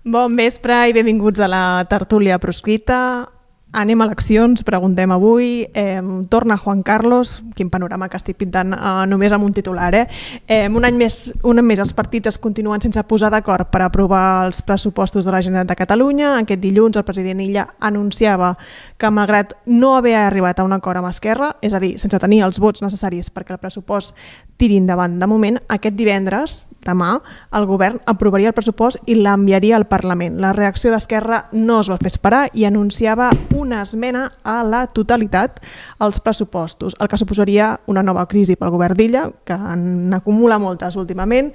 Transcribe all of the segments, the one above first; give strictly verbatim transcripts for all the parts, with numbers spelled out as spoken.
Bon vespre i benvinguts a la tertúlia proscrita. Anem a eleccions, preguntem avui. Eh, torna Juan Carlos, quin panorama que estic pintant eh, només amb un titular. Eh? Eh, un any més, un any més els partits es continuen sense posar d'acord per aprovar els pressupostos de la Generalitat de Catalunya. Aquest dilluns el president Illa anunciava que malgrat no haver arribat a un acord amb Esquerra, és a dir, sense tenir els vots necessaris perquè el pressupost tiri endavant de moment, aquest divendres, demà, el govern aprovaria el pressupost i l'enviaria al Parlament. La reacció d'Esquerra no es va fer esperar i anunciava una esmena a la totalitat als pressupostos, el que suposaria una nova crisi pel govern d'Illa, que n'acumula moltes últimament,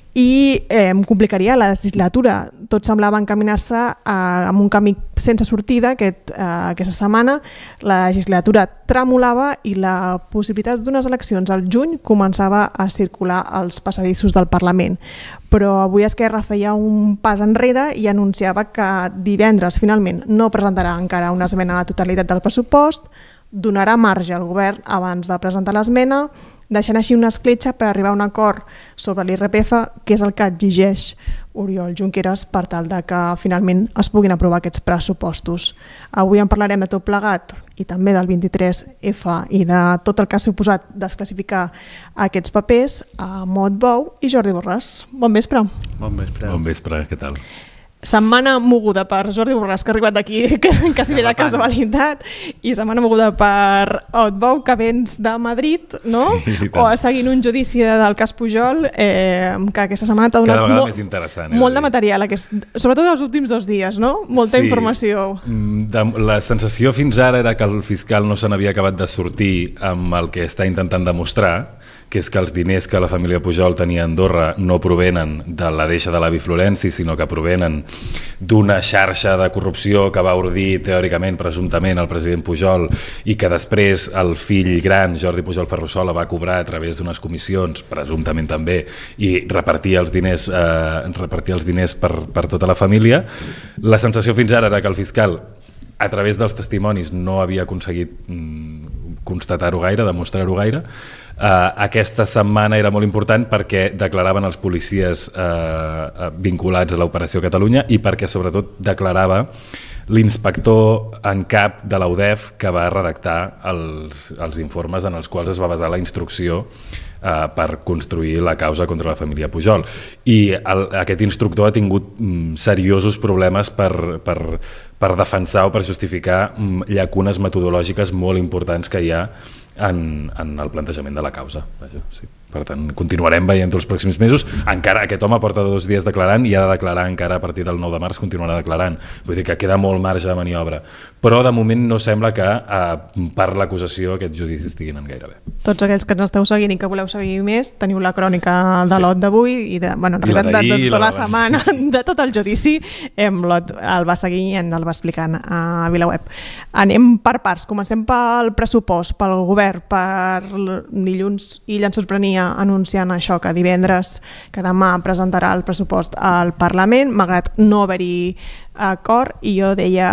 i eh, complicaria la legislatura. Tot semblava encaminar-se eh, amb un camí sense sortida. Aquest, eh, aquesta setmana la legislatura tremolava i la possibilitat d'unes eleccions al juny començava a circular als passadissos del Parlament. Però avui Esquerra feia un pas enrere i anunciava que divendres finalment no presentarà encara una esmena a la totalitat del pressupost, donarà marge al govern abans de presentar l'esmena, deixant així una escletxa per arribar a un acord sobre l'I R P F, que és el que exigeix Oriol Junqueras per tal de que finalment es puguin aprovar aquests pressupostos. Avui en parlarem de tot plegat i també del vint-i-tres F i de tot el que ha suposat desclassificar aquests papers a Mot Bou i Jordi Borràs. Bon vespre. Bon vespre. Bon vespre, què tal? Setmana moguda per Jordi Borràs, que ha arribat aquí quasi bé de casualitat, i setmana moguda per Mot Bou, que vens de Madrid, no? Sí, o seguint un judici del cas Pujol, eh, que aquesta setmana t'ha donat molt, més interessant, molt de material, aquest, sobretot els últims dos dies, no? Molta sí, informació. De, la sensació fins ara era que el fiscal no se n'havia acabat de sortir amb el que està intentant demostrar, que és que els diners que la família Pujol tenia a Andorra no provenen de la deixa de l'avi Florenci, sinó que provenen d'una xarxa de corrupció que va ordir teòricament, presumptament, el president Pujol i que després el fill gran, Jordi Pujol Ferrusola, va cobrar a través d'unes comissions, presumptament també, i repartir els diners, eh, repartir els diners per, per tota la família. La sensació fins ara era que el fiscal, a través dels testimonis, no havia aconseguit mm, constatar-ho gaire, demostrar-ho gaire. Uh, aquesta setmana era molt important perquè declaraven els policies uh, vinculats a l'Operació Catalunya i perquè sobretot declarava l'inspector en cap de l'U D E F que va redactar els, els informes en els quals es va basar la instrucció uh, per construir la causa contra la família Pujol. I el, aquest instructor ha tingut mm, seriosos problemes per, per, per defensar o per justificar mm, llacunes metodològiques molt importants que hi ha En, en el plantejament de la causa. Vaja, sí. Per tant, continuarem veient els pròxims mesos. Encara aquest home porta dos dies declarant i ha de declarar encara a partir del nou de març, continuarà declarant. Vull dir que queda molt marge de maniobra. Però de moment no sembla que eh, per l'acusació aquests judicis estiguin en gaire bé. Tots aquells que ens esteu seguint i que voleu seguir més, teniu la crònica de sí. l'O T d'avui i de, bueno, en realitat de, de, de tota la, la setmana, de tot el judici, l'O T el va seguir i el va explicant a VilaWeb. Anem per parts. Comencem pel pressupost, pel govern, per dilluns Illa ens sorprenia anunciant això, que divendres, que demà presentarà el pressupost al Parlament, malgrat no haver-hi acord, i jo deia,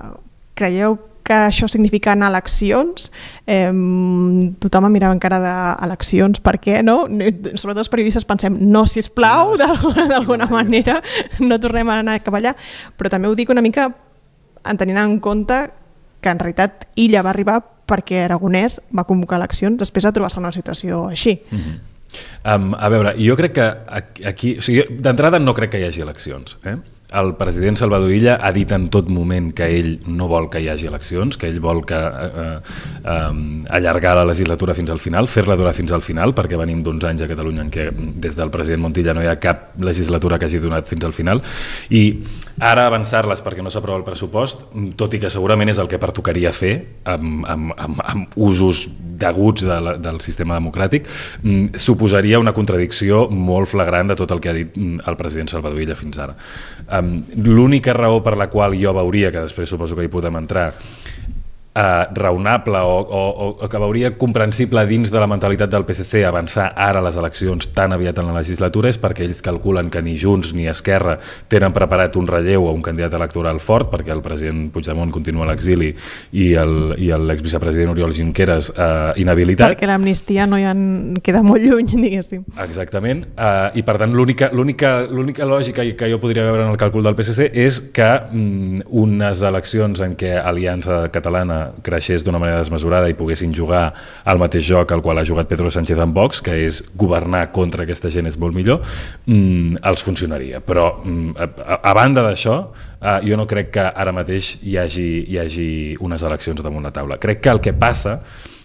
creieu que això significa anar a eleccions? Eh, tothom em mirava encara d'eleccions, per què, no? Sobretot els periodistes pensem, no, sisplau, d'alguna manera, no tornem a anar cap allà, però també ho dic una mica tenint en compte que en realitat Illa va arribar perquè Aragonès va convocar eleccions després de trobar-se en una situació així. Mm-hmm. um, a veure, jo crec que aquí, o sigui, d'entrada no crec que hi hagi eleccions, eh? El president Salvador Illa ha dit en tot moment que ell no vol que hi hagi eleccions, que ell vol que eh, eh, allargar la legislatura fins al final, fer-la durar fins al final, perquè venim d'uns anys a Catalunya en què des del president Montilla no hi ha cap legislatura que hagi donat fins al final, i ara avançar-les perquè no s'aprova el pressupost, tot i que segurament és el que pertocaria fer amb, amb, amb, amb usos deguts de la, del sistema democràtic, suposaria una contradicció molt flagrant de tot el que ha dit el president Salvador Illa fins ara. Um, l'única raó per la qual jo veuria, que després suposo que hi podem entrar, Uh, raonable o, o, o que veuria comprensible dins de la mentalitat del P S C avançar ara les eleccions tan aviat en la legislatura és perquè ells calculen que ni Junts ni Esquerra tenen preparat un relleu o un candidat electoral fort, perquè el president Puigdemont continua a l'exili i l'exvicepresident Oriol Junqueras uh, inhabilitat. Perquè l'amnistia no hi ha, queda molt lluny, diguéssim. Exactament, uh, i per tant l'única l'única lògica que jo podria veure en el càlcul del P S C és que mm, unes eleccions en què Aliança Catalana creixés d'una manera desmesurada i poguessin jugar al mateix joc al qual ha jugat Pedro Sánchez amb Vox, que és governar contra aquesta gent és molt millor, mm, els funcionaria. Però mm, a, a banda d'això, eh, jo no crec que ara mateix hi hagi, hi hagi unes eleccions damunt la taula. Crec que el que passa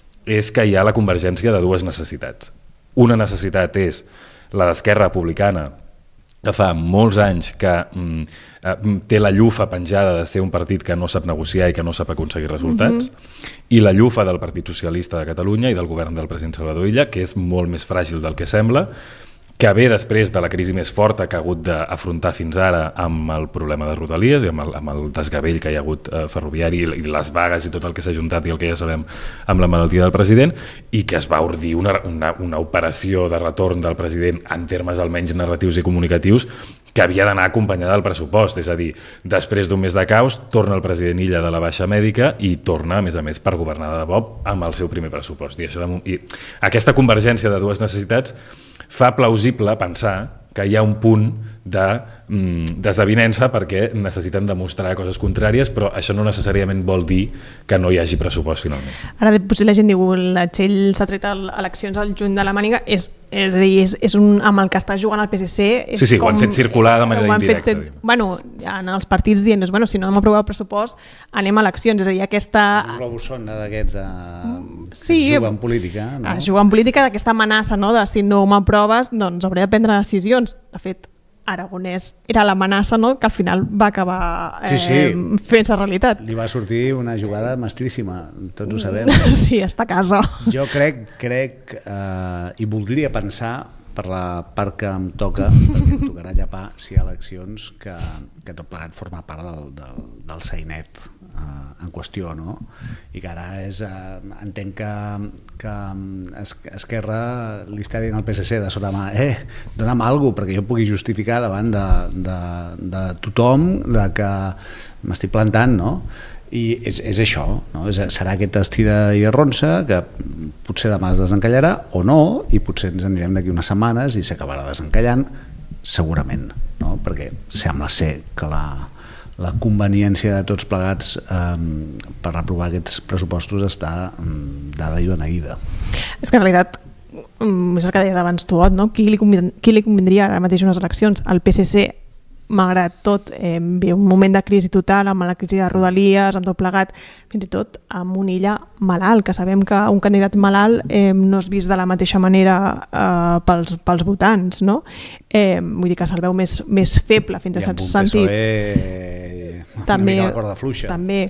és que hi ha la convergència de dues necessitats. Una necessitat és la d'Esquerra Republicana, que fa molts anys que mm, eh, té la llufa penjada de ser un partit que no sap negociar i que no sap aconseguir resultats, mm-hmm. i la llufa del Partit Socialista de Catalunya i del govern del president Salvador Illa, que és molt més fràgil del que sembla, que ve després de la crisi més forta que ha hagut d'afrontar fins ara amb el problema de Rodalies i amb el, amb el desgavell que hi ha hagut eh, ferroviari i les vagues i tot el que s'ha juntat i el que ja sabem amb la malaltia del president, i que es va ordir una, una, una operació de retorn del president en termes almenys narratius i comunicatius que havia d'anar acompanyada del pressupost, és a dir, després d'un mes de caos torna el president Illa de la baixa mèdica i torna, a més a més, per governar de debò amb el seu primer pressupost. I, això de, i aquesta convergència de dues necessitats fa plausible pensar que hi ha un punt de mm, desavinença perquè necessiten demostrar coses contràries, però això no necessàriament vol dir que no hi hagi pressupost finalment. Ara potser la gent diu la Txell s'ha tret eleccions al juny de la màniga, és, és a dir, és, és un, amb el que està jugant el P S C... És sí, sí, com, ho han fet circular de manera indirecta. Fet, bueno, en els partits dient, bueno, si no hem aprovat el pressupost, anem a eleccions, és a dir, aquesta... És un globus sonda d'aquests de... sí, que juguen política, no? Jugar en política, d'aquesta amenaça, no?, de si no m'aproves, doncs hauré de prendre decisions. De fet, Aragonès era l'amenaça, no?, que al final va acabar eh, sí, sí. fent-se realitat. Li va sortir una jugada mestríssima, tots ho sabem. Sí, està a casa. Jo crec, crec eh, i voldria pensar, per la part que em toca, perquè em tocarà llepar si hi ha eleccions, que, que tot plegat forma part del, del, del sainet eh, en qüestió, no? I que ara és, eh, entenc que, que Esquerra li està dient al P S C de sota mà, eh, dona'm alguna cosa perquè jo pugui justificar davant de, de, de tothom de que m'estic plantant, no? I és, és això, no? És, serà aquest estira i arronsa que potser demà es desencallarà o no, i potser ens anirem d'aquí unes setmanes i s'acabarà desencallant, segurament, no? Perquè sembla ser que la, la conveniència de tots plegats eh, per aprovar aquests pressupostos està eh, dada i beneïda. És que en realitat, és el que deies abans tu, no? Qui li convindria, qui li convindria ara mateix unes eleccions? El P S C, malgrat tot, eh, ve un moment de crisi total, amb la crisi de Rodalies, amb tot plegat, fins i tot amb un Illa malalt, que sabem que un candidat malalt eh, no és vist de la mateixa manera eh, pels, pels votants, no? Eh, vull dir que se'l veu més, més feble, fins a cert sentit. I amb un P S O E també, una mica la corda fluixa. També.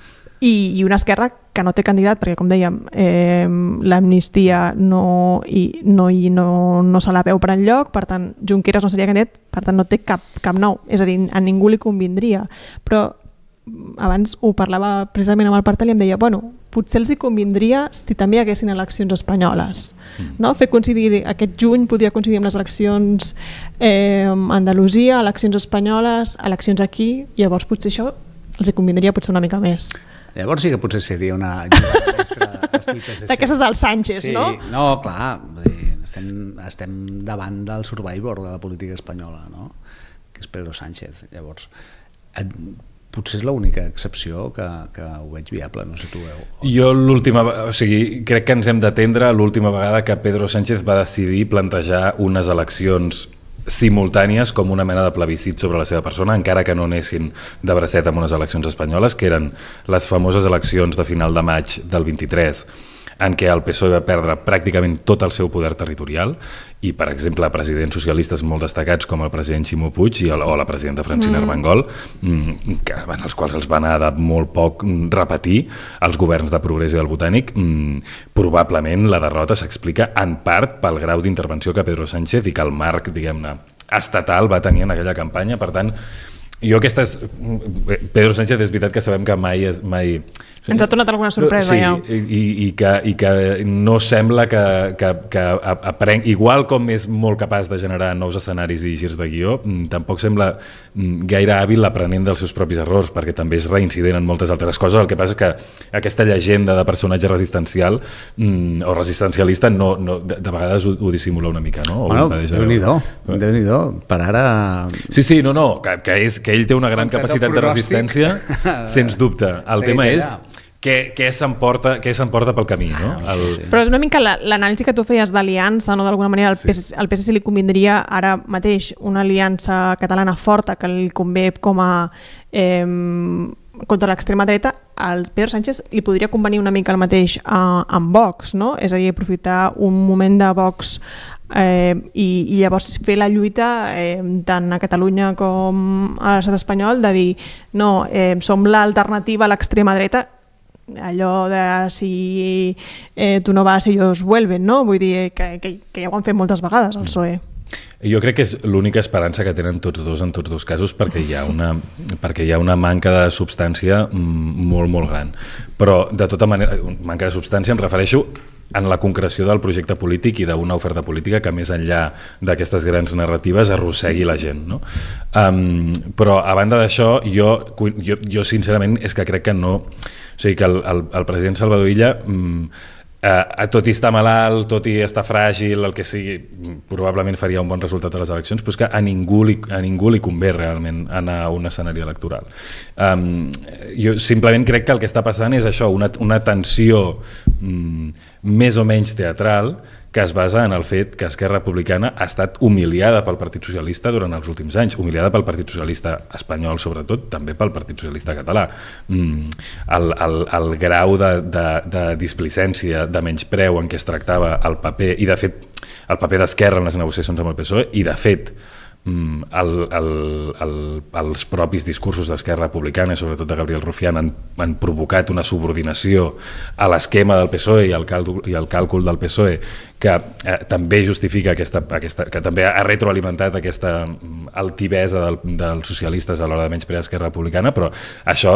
I, i una Esquerra que no té candidat, perquè com dèiem, eh, l'amnistia no, i, no, i no, no se la veu per enlloc, per tant Junqueras no seria candidat, per tant no té cap, cap nou, és a dir, a ningú li convindria. Però abans ho parlava precisament amb el Partal i em deia, bueno, potser els hi convindria si també hi haguessin eleccions espanyoles. Mm. No? Fer coincidir, aquest juny podria coincidir amb les eleccions eh, a Andalusia, eleccions espanyoles, eleccions aquí, i llavors potser això els hi convindria potser una mica més. Llavors sí que potser seria una jugada extra estil P S C. D'aquestes del Sánchez, sí, no? No, clar, vull dir, estem, estem davant del Survivor de la política espanyola, no? Que és Pedro Sánchez. Llavors, et, potser és l'única excepció que, que ho veig viable, no sé tu veu. Jo l'última, o sigui, crec que ens hem d'atendre l'última vegada que Pedro Sánchez va decidir plantejar unes eleccions simultànies com una mena de plebiscit sobre la seva persona, encara que no anessin de bracet amb unes eleccions espanyoles, que eren les famoses eleccions de final de maig del vint-i-tres, en què el P S O E va perdre pràcticament tot el seu poder territorial i, per exemple, presidents socialistes molt destacats com el president Ximo Puig i el, o la presidenta Francina mm. Armengol, que, en els quals els van anar de molt poc repetir els governs de Progrés i del Botànic. Probablement la derrota s'explica en part pel grau d'intervenció que Pedro Sánchez i que el marc, diguem-ne, estatal va tenir en aquella campanya. Per tant, jo aquestes... Pedro Sánchez és veritat que sabem que mai, és, mai Ens ha tornat alguna sorpresa, sí, ja. I, i, que, i que no sembla que, que, que apreng... Igual com és molt capaç de generar nous escenaris i girs de guió, tampoc sembla gaire hàbil aprenent dels seus propis errors, perquè també és reincident en moltes altres coses. El que passa és que aquesta llegenda de personatge resistencial o resistencialista no, no, de, de vegades ho, ho dissimula una mica, no? Bueno, Déu-n'hi-do, Déu-n'hi-do, per ara... Sí, sí, no, no, que, que, és, que ell té una gran capacitat de resistència, sens dubte. El tema és què, què s'emporta què s'emporta pel camí, no? El... Però una mica l'anàlisi que tu feies d'aliança, no? D'alguna manera, al P S C, al P S C li convindria ara mateix una aliança catalana forta que li convé com a eh, contra l'extrema dreta. Al Pedro Sánchez li podria convenir una mica el mateix eh, amb Vox, no? És a dir, aprofitar un moment de Vox eh, i, i llavors fer la lluita eh, tant a Catalunya com a l'estat espanyol de dir, no, eh, som l'alternativa a l'extrema dreta, allò de si eh, tu no vas ellos vuelven, no? Vull dir que, que, que ja ho han fet moltes vegades el P S O E. Jo crec que és l'única esperança que tenen tots dos en tots dos casos, perquè hi ha una, perquè hi ha una manca de substància molt, molt gran. Però, de tota manera, manca de substància em refereixo en la concreció del projecte polític i d'una oferta política que més enllà d'aquestes grans narratives arrossegui la gent, no? Um, però a banda d'això, jo, jo, jo sincerament és que crec que no... O sigui, que el, el, el president Salvador Illa... Um, Uh, tot i estar malalt, tot i estar fràgil, el que sigui, probablement faria un bon resultat a les eleccions, però és que a ningú li, a ningú li convé realment anar a un escenari electoral. Um, jo simplement crec que el que està passant és això, una, una tensió um, més o menys teatral que es basa en el fet que Esquerra Republicana ha estat humiliada pel Partit Socialista durant els últims anys, humiliada pel Partit Socialista espanyol sobretot, també pel Partit Socialista català. Mm, el, el, el grau de, de, de displicència, de menyspreu en què es tractava el paper, i de fet el paper d'Esquerra en les negociacions amb el P S O E, i de fet El, el, el, els propis discursos d'Esquerra Republicana i sobretot de Gabriel Rufián han, han provocat una subordinació a l'esquema del P S O E i al càlcul, i al càlcul del P S O E que eh, també justifica aquesta, aquesta, que també ha retroalimentat aquesta altivesa del, dels socialistes a l'hora de menysprear Esquerra Republicana, però això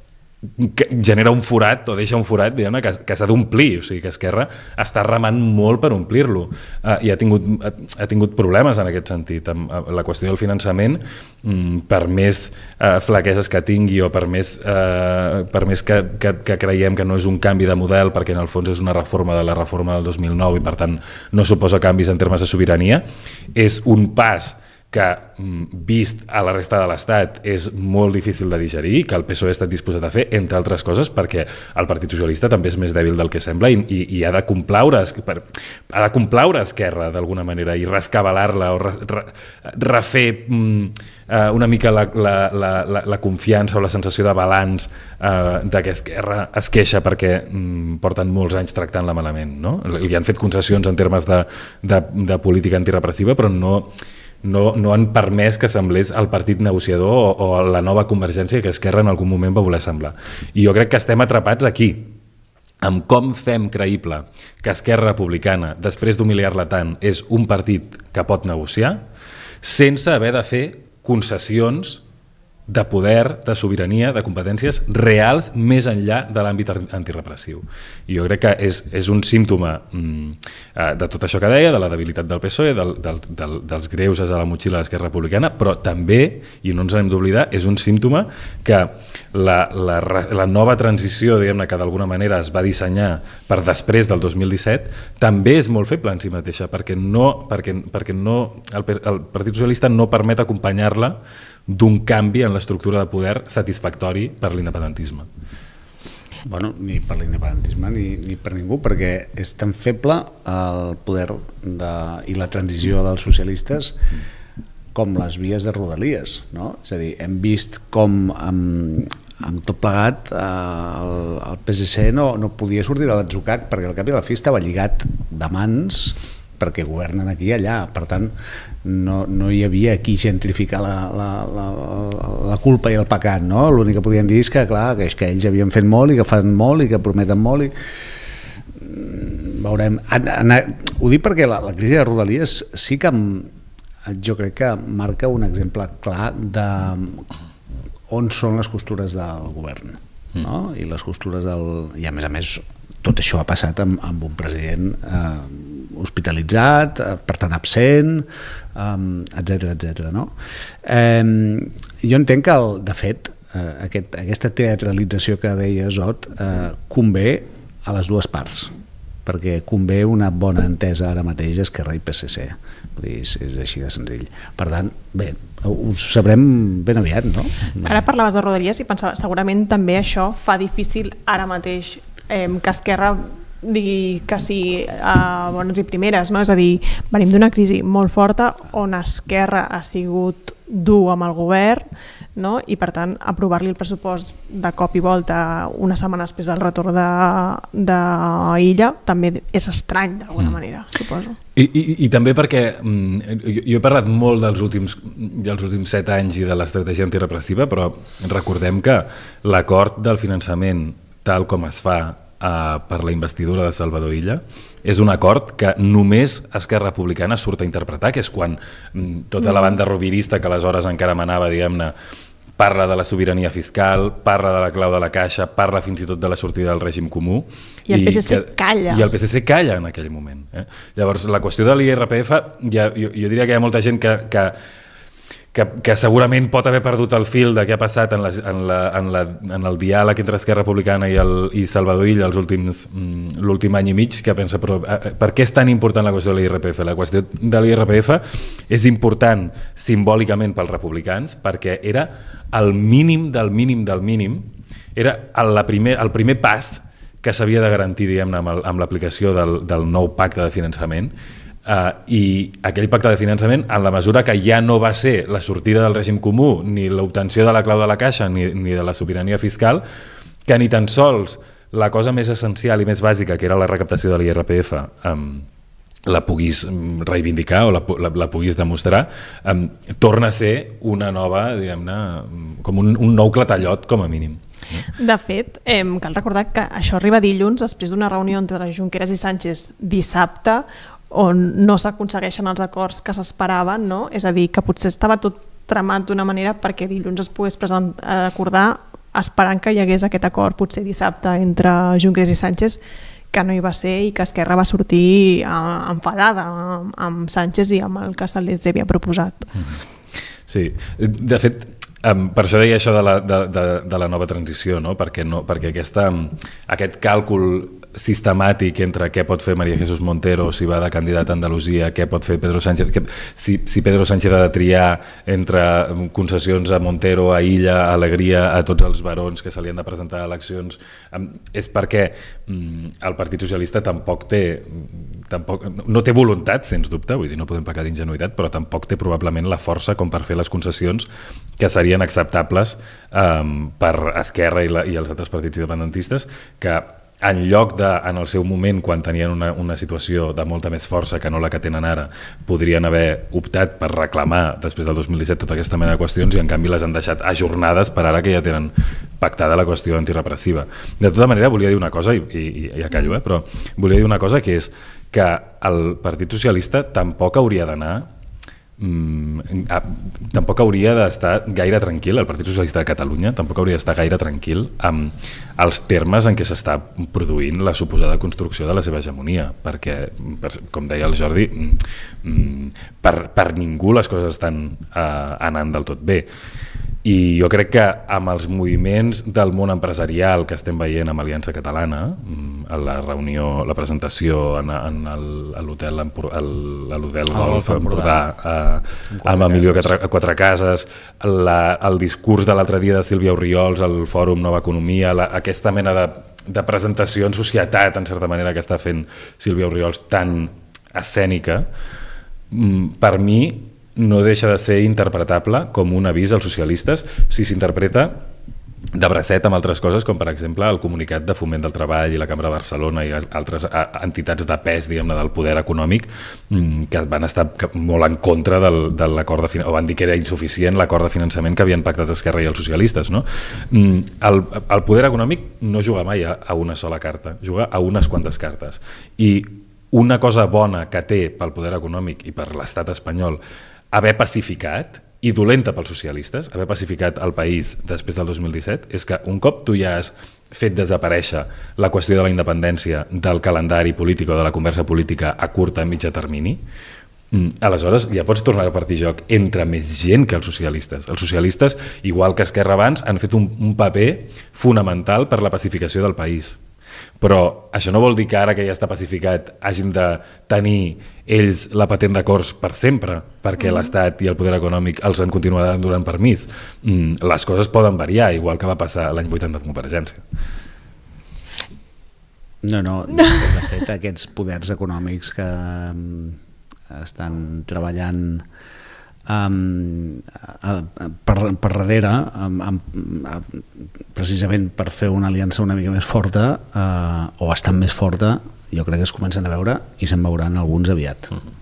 que genera un forat o deixa un forat que, que s'ha d'omplir, o sigui que Esquerra està remant molt per omplir-lo uh, i ha tingut, ha, ha tingut problemes en aquest sentit. La qüestió del finançament, mm, per més uh, flaqueses que tingui o per més, uh, per més que, que, que creiem que no és un canvi de model, perquè en el fons és una reforma de la reforma del dos mil nou i per tant no suposa canvis en termes de sobirania, és un pas que, vist a la resta de l'Estat, és molt difícil de digerir, que el P S O E ha estat disposat a fer, entre altres coses, perquè el Partit Socialista també és més dèbil del que sembla i, i, i ha de complaure ha de complaure Esquerra d'alguna manera i rescabalar-la o re, re, refer mm, una mica la, la, la, la confiança o la sensació de balanç eh, de que Esquerra es queixa perquè mm, porten molts anys tractant-la malament, no? Li han fet concessions en termes de, de, de política antirepressiva, però no No, no han permès que semblés el partit negociador o, o la nova Convergència que Esquerra en algun moment va voler semblar. I jo crec que estem atrapats aquí, amb com fem creïble que Esquerra Republicana, després d'humiliar-la tant, és un partit que pot negociar, sense haver de fer concessions de poder, de sobirania, de competències reals més enllà de l'àmbit antirepressiu. I jo crec que és, és un símptoma mm, de tot això que deia, de la debilitat del P S O E, del, del, del, dels greuges a la motxilla de l'Esquerra Republicana, però també, i no ens n'hem d'oblidar, és un símptoma que la, la, la nova transició, diguem-ne, que d'alguna manera es va dissenyar per després del dos mil disset, també és molt feble en si mateixa, perquè, no, perquè, perquè no, el, el Partit Socialista no permet acompanyar-la d'un canvi en l'estructura de poder satisfactori per l'independentisme. Bueno, ni per l'independentisme ni, ni per ningú, perquè és tan feble el poder de, i la transició dels socialistes com les vies de Rodalies, no? És a dir, hem vist com amb, amb tot plegat eh, el, el P S C no, no podia sortir de l'atzucac perquè al cap i a la fi estava lligat de mans perquè governen aquí i allà, per tant no, no hi havia qui gentrificar la, la, la, la culpa i el pecat, no? L'únic que podien dir és que, clar, que, és que ells havien fet molt i que fan molt i que prometen molt i... veurem. Ho dic perquè la, la crisi de Rodalies sí que jo crec que marca un exemple clar de on són les costures del govern. no? I les costures del... I a més a més, tot això ha passat amb, amb un president eh, hospitalitzat, eh, per tant absent, eh, etcètera, etcètera, no? Eh, jo entenc que, el, de fet, eh, aquest, aquesta teatralització que deia Zot eh, convé a les dues parts, perquè convé una bona entesa ara mateix Esquerra i P S C. Vull dir, és, és així de senzill. Per tant, bé, ho sabrem ben aviat, no? Ara parlaves de Rodalies i pensava, segurament també això fa difícil ara mateix eh, que Esquerra digui que sí a bones i primeres, no? És a dir, venim d'una crisi molt forta on Esquerra ha sigut dur amb el govern, no? I per tant aprovar-li el pressupost de cop i volta una setmana després del retorn d'Illa també és estrany d'alguna mm. manera, suposo. I, i, i també perquè mm, jo, jo he parlat molt dels últims, dels últims set anys i de l'estratègia antirepressiva, però recordem que l'acord del finançament tal com es fa Uh, per la investidura de Salvador Illa és un acord que només Esquerra Republicana surt a interpretar, que és quan mm, tota la banda rovirista que aleshores encara manava, diguem-ne, parla de la sobirania fiscal, parla de la clau de la caixa, parla fins i tot de la sortida del règim comú. I el P S C que, calla. I el P S C calla en aquell moment. Eh? Llavors, la qüestió de l'I R P F, ja, jo, jo diria que hi ha molta gent que, que Que, que segurament pot haver perdut el fil de què ha passat en, la, en, la, en, la, en el diàleg entre Esquerra Republicana i, el, i Salvador Illa els últims, l'últim any i mig, que pensa, però per què és tan important la qüestió de l'I R P F? La qüestió de l'I R P F és important simbòlicament pels republicans perquè era el mínim del mínim del mínim, era el, la primer, el primer pas que s'havia de garantir, diguem-ne, amb, amb l'aplicació del, del nou pacte de finançament. Uh, i aquell pacte de finançament, en la mesura que ja no va ser la sortida del règim comú ni l'obtenció de la clau de la caixa ni, ni de la sobirania fiscal, que ni tan sols la cosa més essencial i més bàsica, que era la recaptació de l'I R P F, um, la puguis reivindicar o la, la, la puguis demostrar, um, torna a ser una nova, diguem-ne, com un, un nou clatallot com a mínim. De fet, eh, cal recordar que això arriba dilluns després d'una reunió entre Junqueras i Sánchez dissabte, on no s'aconsegueixen els acords que s'esperaven, no? És a dir, que potser estava tot tramat d'una manera perquè dilluns es pogués acordar esperant que hi hagués aquest acord potser dissabte entre Junqueras i Sánchez, que no hi va ser i que Esquerra va sortir enfadada amb Sánchez i amb el que se les havia proposat. Sí, de fet, Um, per això deia això de la, de, de, de la nova transició, no? Perquè, no, perquè aquesta, aquest càlcul sistemàtic entre què pot fer María Jesús Montero si va de candidat a Andalusia, què pot fer Pedro Sánchez, que, si, si Pedro Sánchez ha de triar entre concessions a Montero, a Illa, a Alegria, a tots els barons que se li han de presentar a eleccions, um, és perquè um, el Partit Socialista tampoc té, tampoc, no té voluntat, sens dubte, vull dir, no podem pecar d'ingenuïtat, però tampoc té probablement la força com per fer les concessions que serien acceptables um, per Esquerra i, la, i els altres partits independentistes, que en lloc de, en el seu moment, quan tenien una, una situació de molta més força que no la que tenen ara, podrien haver optat per reclamar després del dos mil disset tota aquesta mena de qüestions i en canvi les han deixat ajornades per ara que ja tenen pactada la qüestió antirepressiva. De tota manera, volia dir una cosa, i, i, i ja callo, eh, però volia dir una cosa, que és que el Partit Socialista tampoc hauria d'anar Mm, a, tampoc hauria d'estar gaire tranquil, el Partit Socialista de Catalunya tampoc hauria d'estar gaire tranquil amb els termes en què s'està produint la suposada construcció de la seva hegemonia, perquè, per, com deia el Jordi, mm, per, per ningú les coses estan uh, anant del tot bé. I jo crec que amb els moviments del món empresarial que estem veient amb Aliança Catalana, a la reunió, la presentació en, en el, a l'hotel Golf Empordà, amb Emilio Quatrecases, la, el discurs de l'altre dia de Sílvia Orriols al Fòrum Nova Economia, la, aquesta mena de, de presentació en societat, en certa manera, que està fent Sílvia Orriols tan escènica, per mi no deixa de ser interpretable com un avís als socialistes si s'interpreta de bracet amb altres coses, com per exemple el comunicat de Foment del Treball i la Cambra de Barcelona i altres entitats de pes, diguem-ne, del poder econòmic que van estar molt en contra del, de l'acord de finançament, o van dir que era insuficient l'acord de finançament que havien pactat Esquerra i els socialistes, no? El, el poder econòmic no juga mai a, a una sola carta, juga a unes quantes cartes, i una cosa bona que té pel poder econòmic i per l'estat espanyol haver pacificat i dolenta pels socialistes, haver pacificat el país després del dos mil disset, és que un cop tu ja has fet desaparèixer la qüestió de la independència del calendari polític o de la conversa política a curt i mitjà termini, aleshores ja pots tornar a partir joc entre més gent que els socialistes. Els socialistes, igual que Esquerra abans, han fet un, un paper fonamental per la pacificació del país. Però això no vol dir que ara que ja està pacificat hagin de tenir ells la patent de Corts per sempre, perquè mm. l'Estat i el poder econòmic els han continuat donant permís. Mm, les coses poden variar, igual que va passar l'any vuitanta amb Convergència. No, no, de fet aquests poders econòmics que estan treballant um, a, a, per, per darrere um, um, precisament per fer una aliança una mica més forta uh, o bastant més forta, jo crec que es comencen a veure i se'n veuran alguns aviat. Mm-hmm.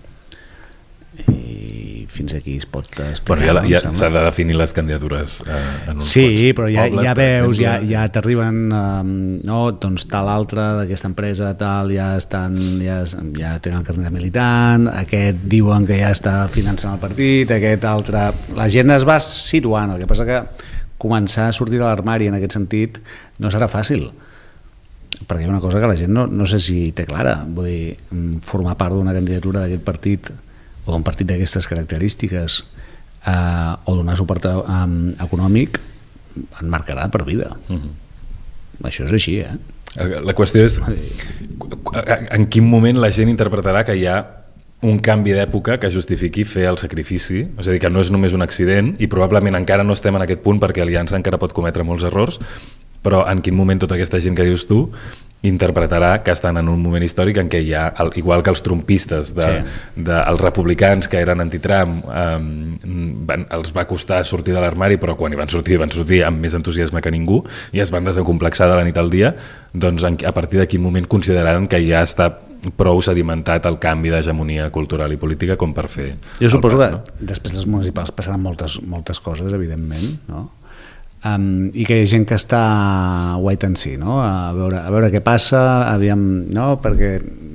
I fins aquí es pot explicar. Però ja, ja s'ha de definir les candidatures eh, en uns sí, pocs però ja, pobles, ja veus, exemple. ja, ja t'arriben um, no, doncs tal altre d'aquesta empresa tal, ja estan ja, ja tenen carnet militant, aquest diuen que ja està finançant el partit, aquest altre, la gent es va situant, el que passa que començar a sortir de l'armari en aquest sentit no serà fàcil, perquè hi ha una cosa que la gent no, no sé si té clara, vull dir, formar part d'una candidatura d'aquest partit o d'un partit d'aquestes característiques eh, o donar suport um, econòmic en marcarà per vida. Mm-hmm. Això és així, eh? La qüestió és en quin moment la gent interpretarà que hi ha un canvi d'època que justifiqui fer el sacrifici, és a dir, que no és només un accident i probablement encara no estem en aquest punt perquè Aliança encara pot cometre molts errors, però en quin moment tota aquesta gent que dius tu interpretarà que estan en un moment històric en què hi ha, igual que els trumpistes de, sí. de, els republicans que eren anti-Trump eh, van, els va costar sortir de l'armari, però quan hi van sortir van sortir amb més entusiasme que ningú i es van desacomplexar de la nit al dia, doncs a partir de quin moment consideraran que ja està prou sedimentat el canvi d'hegemonia cultural i política com per fer jo suposo pas, que no? Després dels municipals passaran moltes, moltes coses, evidentment, no? Um, i que hi ha gent que està wait and see, no? a, veure, a veure què passa, aviam, no? Perquè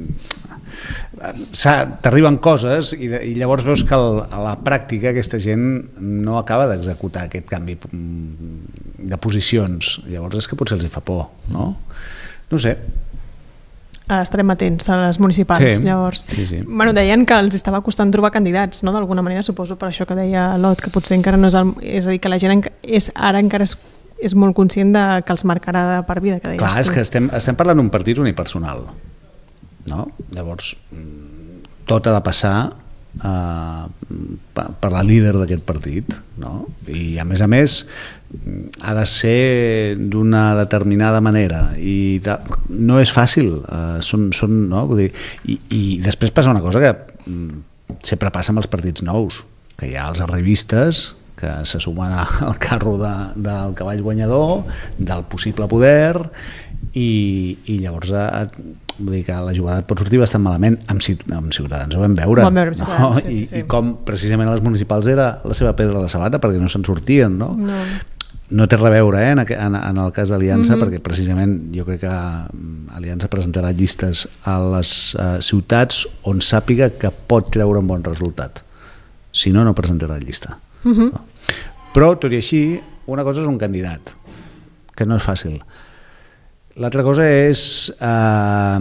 t'arriben coses i, de, i llavors veus que el, a la pràctica aquesta gent no acaba d'executar aquest canvi de posicions, llavors és que potser els hi fa por, no? No sé. Estarem atents a les municipals, sí, llavors. Sí, sí. Bueno, deien que els estava costant trobar candidats, no? D'alguna manera, suposo per això que deia Lot, que potser encara no és... El, és a dir, que la gent és, ara encara és, és molt conscient de que els marcarà de per vida, que deies. Clar, és que estem, estem parlant d'un partit unipersonal, no? Llavors, tot ha de passar uh, per la líder d'aquest partit, no? I a més a més ha de ser d'una determinada manera i de, no és fàcil, uh, són, són, no? Vull dir, i, i després passa una cosa que um, sempre passa amb els partits nous, que hi ha els arribistes que se sumen al carro de, del cavall guanyador, del possible poder i, i llavors a, vull dir que la jugada pot sortir bastant malament amb, amb Ciutadans, ho vam veure, vam veure no? sí, sí, sí. I, i com precisament a les municipals era la seva pedra a la sabata perquè no se'n sortien, no? No. No té res a veure eh, en, en, en el cas d'Aliança, mm-hmm. perquè precisament jo crec que Aliança presentarà llistes a les uh, ciutats on sàpiga que pot treure un bon resultat. Si no, no presentarà llista. Mm-hmm. No? Però, tot i així, una cosa és un candidat, que no és fàcil. L'altra cosa és uh,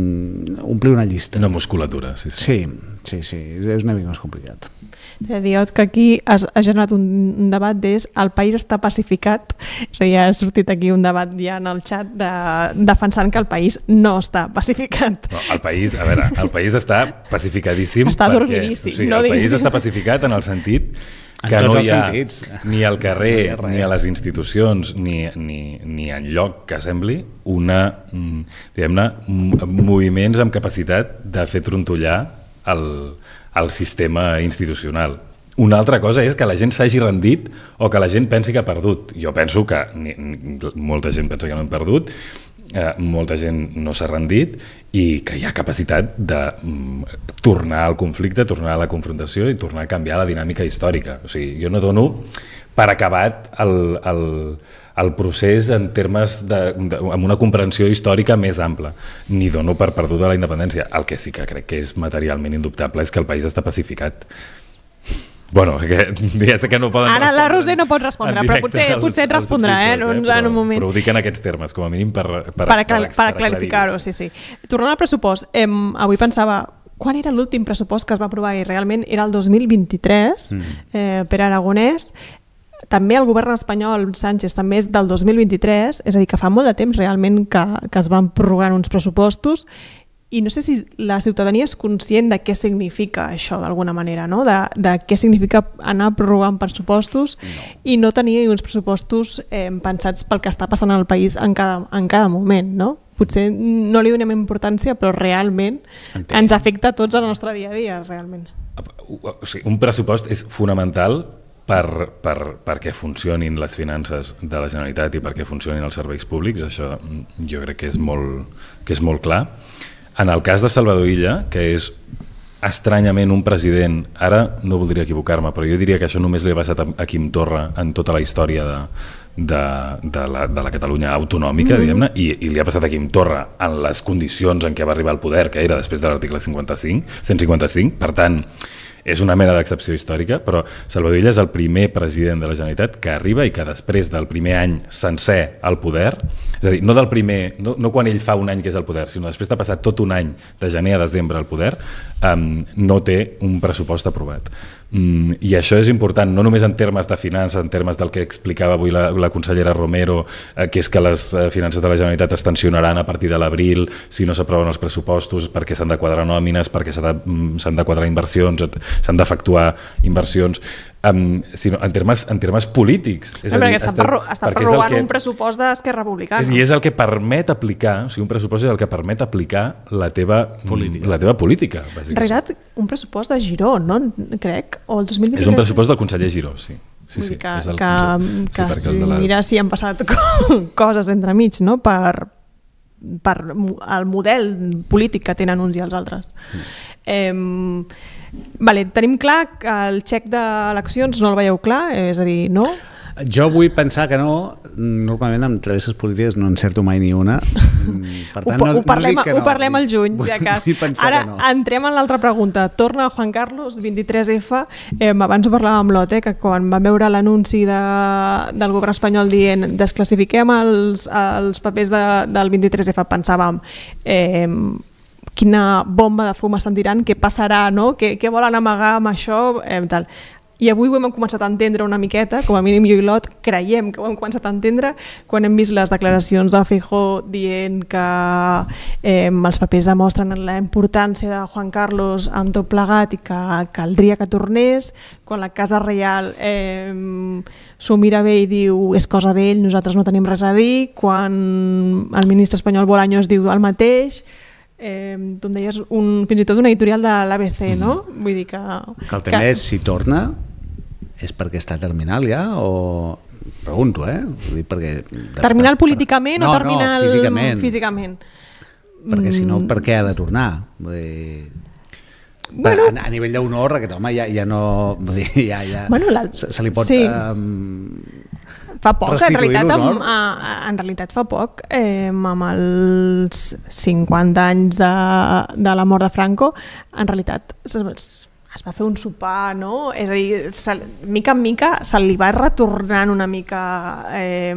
omplir una llista. Una musculatura, sí. Sí, sí, sí, és una mica més complicat. Diot que aquí has, ha generat un debat d'és el país està pacificat, és a dir, ha sortit aquí un debat ja en el xat de, defensant que el país no està pacificat. No, el país, a veure, el país està pacificadíssim està perquè, dormidíssim. O sigui, No el dic... país està pacificat en el sentit que en no hi ha sentits. ni al carrer, no ni a les institucions, ni, ni, ni en lloc que sembli una, diguem-ne, moviments amb capacitat de fer trontollar el, el sistema institucional. Una altra cosa és que la gent s'hagi rendit o que la gent pensi que ha perdut. Jo penso que ni, ni, molta gent pensa que no han perdut, eh, molta gent no s'ha rendit i que hi ha capacitat de mm, tornar al conflicte, tornar a la confrontació i tornar a canviar la dinàmica històrica. O sigui, jo no dono per acabat el, el, el procés en termes de, de, amb una comprensió històrica més ampla, ni dono per perduda la independència. El que sí que crec que és materialment indubtable és que el país està pacificat. Bueno, que, ja sé que no poden Ara la respondre Roser no pot respondre, en però directe potser, als- potser et als respondrà eh, en, un, subscriptors, en un moment. Però ho dic en aquests termes, com a mínim per, per, Per, aclar, per, per per clarificar-ho, sí, sí. Tornant al pressupost, eh, avui pensava, quan era l'últim pressupost que es va aprovar? I realment era el dos mil vint-i-tres, mm. eh, per Aragonès. També el govern espanyol, Sánchez, també és del dos mil vint-i-tres, és a dir, que fa molt de temps realment que, que es van prorrogant uns pressupostos, i no sé si la ciutadania és conscient de què significa això d'alguna manera, no? de, de què significa anar prorrogant pressupostos no. i no tenir uns pressupostos eh, pensats pel que està passant al país en cada, en cada moment. No? Potser no li donem importància, però realment Entenc. ens afecta a tots el nostre dia a dia. Realment. O sigui, un pressupost és fonamental per, per, perquè funcionin les finances de la Generalitat i perquè funcionin els serveis públics. Això jo crec que és molt, que és molt clar. En el cas de Salvador Illa, que és estranyament un president, ara no voldria equivocar-me, però jo diria que això només li ha passat a Quim Torra en tota la història de, de, de, la, de la Catalunya autonòmica, mm-hmm. diguem-ne, i, i li ha passat a Quim Torra en les condicions en què va arribar al poder, que era després de l'article cinquanta-cinc, cent cinquanta-cinc, per tant, és una mena d'excepció històrica, però Salvador Illa és el primer president de la Generalitat que arriba i que després del primer any sencer al poder, és a dir, no del primer, no, no quan ell fa un any que és al poder, sinó després de passar tot un any de gener a desembre al poder, um, no té un pressupost aprovat. Um, I això és important, no només en termes de finances, en termes del que explicava avui la, la consellera Romero, eh, que és que les eh, finances de la Generalitat es tensionaran a partir de l'abril si no s'aproven els pressupostos, perquè s'han de quadrar nòmines, perquè s'han de, s'han de quadrar inversions, s'han d'efectuar inversions, um, sinó en termes, en termes polítics. És no, a dir, està, està, està prorrogant que, un pressupost d'Esquerra Republicana. És, I és el que permet aplicar, o sigui, un pressupost és el que permet aplicar la teva política. La teva política en realitat, un pressupost de Giró, no? Crec, o el dos mil vint-i-tres... És un pressupost del conseller Giró, sí. Sí, sí, que és el que, que sí, si la... mira si han passat coses entremig, no? Per, per el model polític que tenen uns i els altres. Mm. Eh, vale, tenim clar que el xec d'eleccions no el veieu clar, és a dir, no? Jo vull pensar que no, normalment amb travesses polítiques no encerto mai ni una, per tant ho, no, ho parlem, no dic que ho no. parlem al juny, si a cas. Ara no. entrem en l'altra pregunta. Torna Juan Carlos, vint-i-tres F, eh, abans ho parlàvem amb l'Ot, eh, que quan vam veure l'anunci de, del govern espanyol dient desclassifiquem els, els papers de, del vint-i-tres F, pensàvem... Eh, quina bomba de fum estan tirant, què passarà, no? Què, què volen amagar amb això? Eh, tal. I avui ho hem començat a entendre una miqueta, com a mínim jo i l'Ot creiem que ho hem començat a entendre quan hem vist les declaracions de Feijóo dient que eh, els papers demostren la importància de Juan Carlos amb tot plegat i que caldria que tornés, quan la Casa Reial eh, s'ho mira bé i diu és cosa d'ell, nosaltres no tenim res a dir, quan el ministre espanyol Bolaños diu el mateix. Eh, tu em deies un, fins i tot una editorial de l'A B C, no? Vull dir que... Que el tema és si torna és perquè està terminal ja o... Pregunto, eh? Vull dir, perquè... Terminal políticament no, o terminal no, físicament? físicament? Perquè si no, per què ha de tornar? Vull dir... Bueno, a, a nivell d'honor, aquest home ja, ja no... Vull dir, ja, ja bueno, la... se, se li pot... Sí. Um, fa poc, en realitat, amb, en realitat fa poc, eh, amb els cinquanta anys de, de la mort de Franco, en realitat es, es va fer un sopar, no? És a dir, se, mica en mica se li va retornant una mica eh,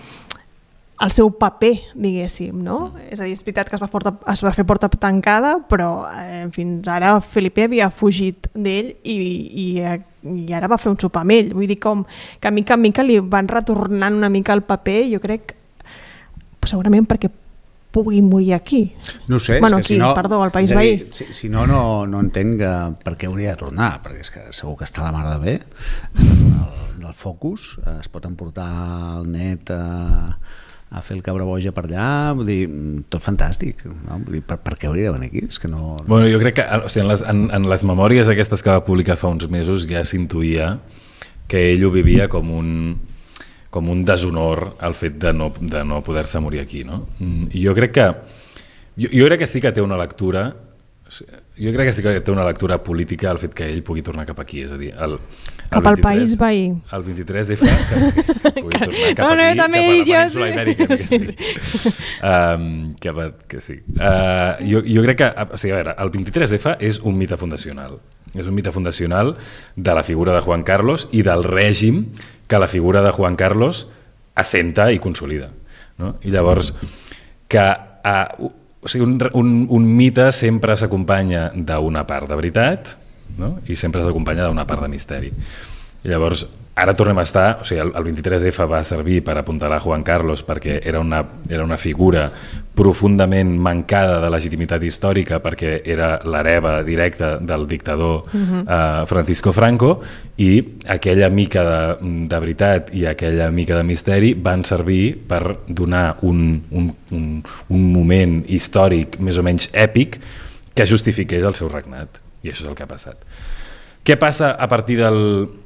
el seu paper, diguéssim, no? És a dir, és veritat que es va, porta, es va fer porta tancada, però eh, fins ara Felipe havia fugit d'ell i, i, i ara va fer un sopar amb ell. Vull dir, com que mica en mica li van retornant una mica el paper, jo crec, segurament perquè pugui morir aquí. No sé, bueno, és que aquí, si no, perdó, al País dir, Veí. Si, si no, no, no entenc que, per què hauria de tornar, perquè és que segur que està la mar de bé, està fent el, el focus, es pot emportar el net a, a fer el cabra boja per allà, vull dir, tot fantàstic, no? Vull dir, per, per què hauria de venir aquí? És que no... Bueno, jo crec que o sigui, en, les, en, en les memòries aquestes que va publicar fa uns mesos ja s'intuïa que ell ho vivia com un... com un deshonor al fet de no, de no poder-se morir aquí, no? I jo crec que jo, jo crec que sí que té una lectura Jo crec que sí que té una lectura política el fet que ell pugui tornar cap aquí, és a dir, el, el cap al país veí. El vint-i-tres F, que sí, pugui tornar cap no, no, aquí, també cap a la jo, península sí. ibèrica. Sí. Sí. Um, que, que sí. Uh, jo, jo crec que, o sigui, a veure, el vint-i-tres F és un mite fundacional. És un mite fundacional de la figura de Juan Carlos i del règim que la figura de Juan Carlos assenta i consolida. No? I llavors, que... Uh, O sigui, un, un, un mite sempre s'acompanya d'una part de veritat, no? I sempre s'acompanya d'una part de misteri. I llavors, ara tornem a estar... O sigui, el, el vint-i-tres F va servir per apuntalar Juan Carlos perquè era una, era una figura profundament mancada de legitimitat històrica perquè era l'hereva directa del dictador uh-huh. eh, Francisco Franco, i aquella mica de, de veritat i aquella mica de misteri van servir per donar un, un, un, un moment històric més o menys èpic que justifiqués el seu regnat. I això és el que ha passat. Què passa a partir del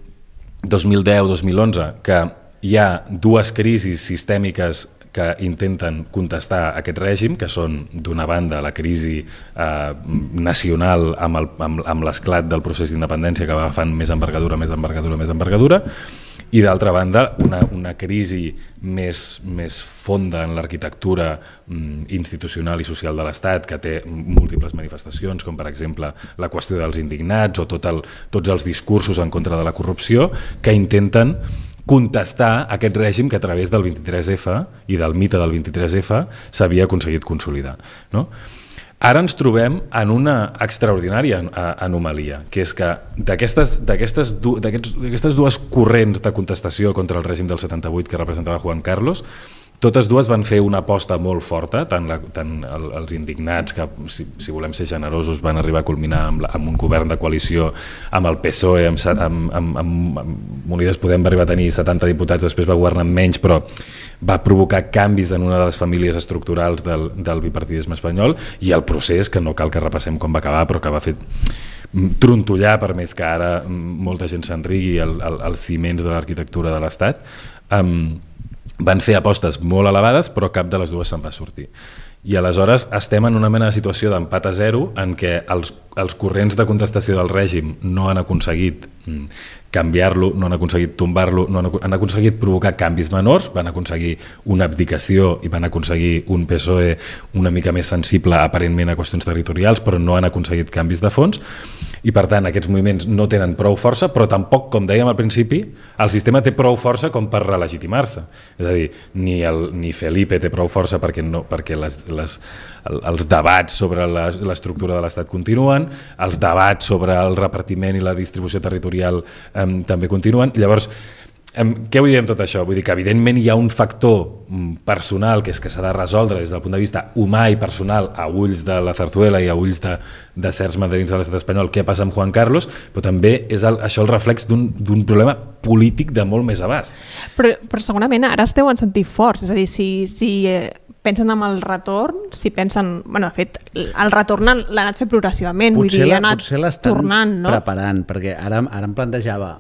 dos mil deu dos mil onze? Que hi ha dues crisis sistèmiques que intenten contestar aquest règim, que són, d'una banda, la crisi eh, nacional amb, el, amb, amb l'esclat del procés d'independència que va agafant més envergadura, més envergadura, més envergadura, i d'altra banda una, una crisi més, més fonda en l'arquitectura mm, institucional i social de l'Estat, que té múltiples manifestacions, com per exemple la qüestió dels indignats o tot el, tots els discursos en contra de la corrupció, que intenten contestar aquest règim que a través del vint-i-tres F i del mite del vint-i-tres F s'havia aconseguit consolidar. No? Ara ens trobem en una extraordinària anomalia, que és que d'aquestes d'aquestes dues corrents de contestació contra el règim del setanta-vuit que representava Juan Carlos, totes dues van fer una aposta molt forta, tant, la, tant el, els indignats, que si, si volem ser generosos van arribar a culminar amb, la, amb un govern de coalició amb el P S O E, amb, amb, amb, amb, amb Unides Podem va arribar a tenir setanta diputats, després va governar amb menys, però va provocar canvis en una de les famílies estructurals del, del bipartidisme espanyol, i el procés, que no cal que repassem com va acabar, però que va fer trontollar, per més que ara molta gent s'enrigui, el, el, els ciments de l'arquitectura de l'Estat. Um, van fer apostes molt elevades, però cap de les dues se'n va sortir. I aleshores estem en una mena de situació d'empat a zero en què els, els corrents de contestació del règim no han aconseguit canviar-lo, no han aconseguit tombar-lo, no han, han aconseguit provocar canvis menors, van aconseguir una abdicació i van aconseguir un P S O E una mica més sensible aparentment a qüestions territorials, però no han aconseguit canvis de fons, i per tant aquests moviments no tenen prou força, però tampoc, com dèiem al principi, el sistema té prou força com per relegitimar-se. És a dir, ni, el, ni Felipe té prou força perquè, no, perquè les, les, els debats sobre l'estructura de l'Estat continuen, els debats sobre el repartiment i la distribució territorial eh, també continuen. Llavors, eh, què vull dir amb tot això? Vull dir que evidentment hi ha un factor personal que és que s'ha de resoldre des del punt de vista humà i personal a ulls de la Zarzuela i a ulls de, de certs mandarins de l'estat espanyol, què passa amb Juan Carlos, però també és el, això el reflex d'un problema polític de molt més abast. Però, però segurament ara es deuen sentir forts, és a dir, si, si eh, pensen en el retorn, si pensen, bueno, de fet, el retorn l'ha anat fer progressivament, potser vull dir, la, ha anat potser l'estan tornant, no? preparant, perquè ara, ara em plantejava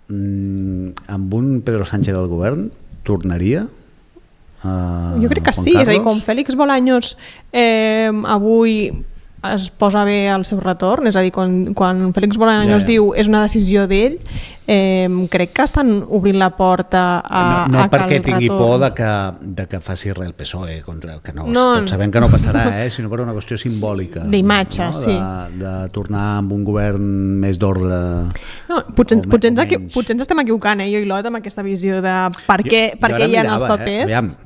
mmm, amb un Pedro Sánchez del govern tornaria? Uh, jo crec que Juan sí, Carlos? és a dir, com Félix Bolaños eh, avui es posa bé el seu retorn, és a dir, quan, quan Félix Bolaños ja, ja. diu és una decisió d'ell, eh, crec que estan obrint la porta a, no, no a que perquè el tingui retorn... por de que, de que faci res el P S O E, contra, que no, no, tots sabem que no passarà, eh, sinó per una qüestió simbòlica. D'imatge, no? sí. De, de tornar amb un govern més d'ordre... No, potser, potser, ens menys. potser ens estem equivocant, eh, jo i l'Ot, amb aquesta visió de per què, jo, per què hi ha mirava, els papers... Eh? Aviam,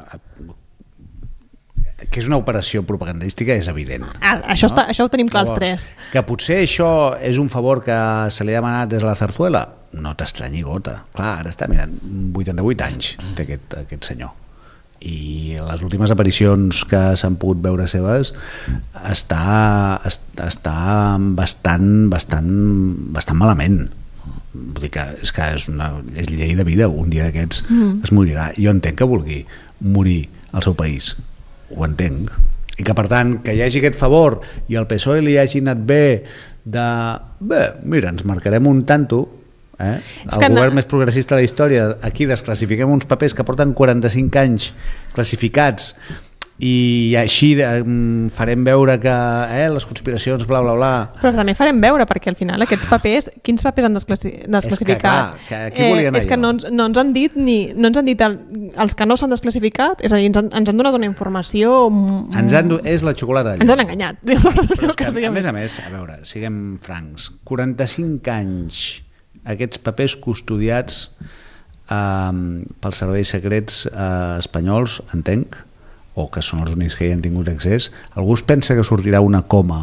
que és una operació propagandística és evident. Ah, això, no? està, això ho tenim clar els tres. Que potser això és un favor que se li ha demanat des de la Zarzuela, no t'estranyi gota. Clar, ara està mirant, vuitanta-vuit anys té aquest, aquest senyor. I les últimes aparicions que s'han pogut veure seves està, està bastant, bastant, bastant malament. Vull dir que és, que és una és llei de vida, un dia d'aquests mm. es morirà. Jo entenc que vulgui morir al seu país, ho entenc, i que per tant que hi hagi aquest favor i el P S O E li hagi anat bé de, bé, mira, ens marcarem un tanto, eh? el govern no... més progressista de la història, aquí desclassifiquem uns papers que porten quaranta-cinc anys classificats i així um, farem veure que eh, les conspiracions bla bla bla. Però també farem veure, perquè al final aquests papers, quins papers han desclassi desclassificat? És que, clar, que, eh, és que no ens, no ens han dit ni, no ens han dit el, els que no s'han desclassificat, és a dir, ens han, ens han donat una informació... Ens han, és la xocolata ens han enganyat. Però és que, a més a més, a veure, siguem francs, quaranta-cinc anys aquests papers custodiats eh, pels serveis secrets eh, espanyols, entenc, o que són els únics que hi han tingut accés, algú es pensa que sortirà una coma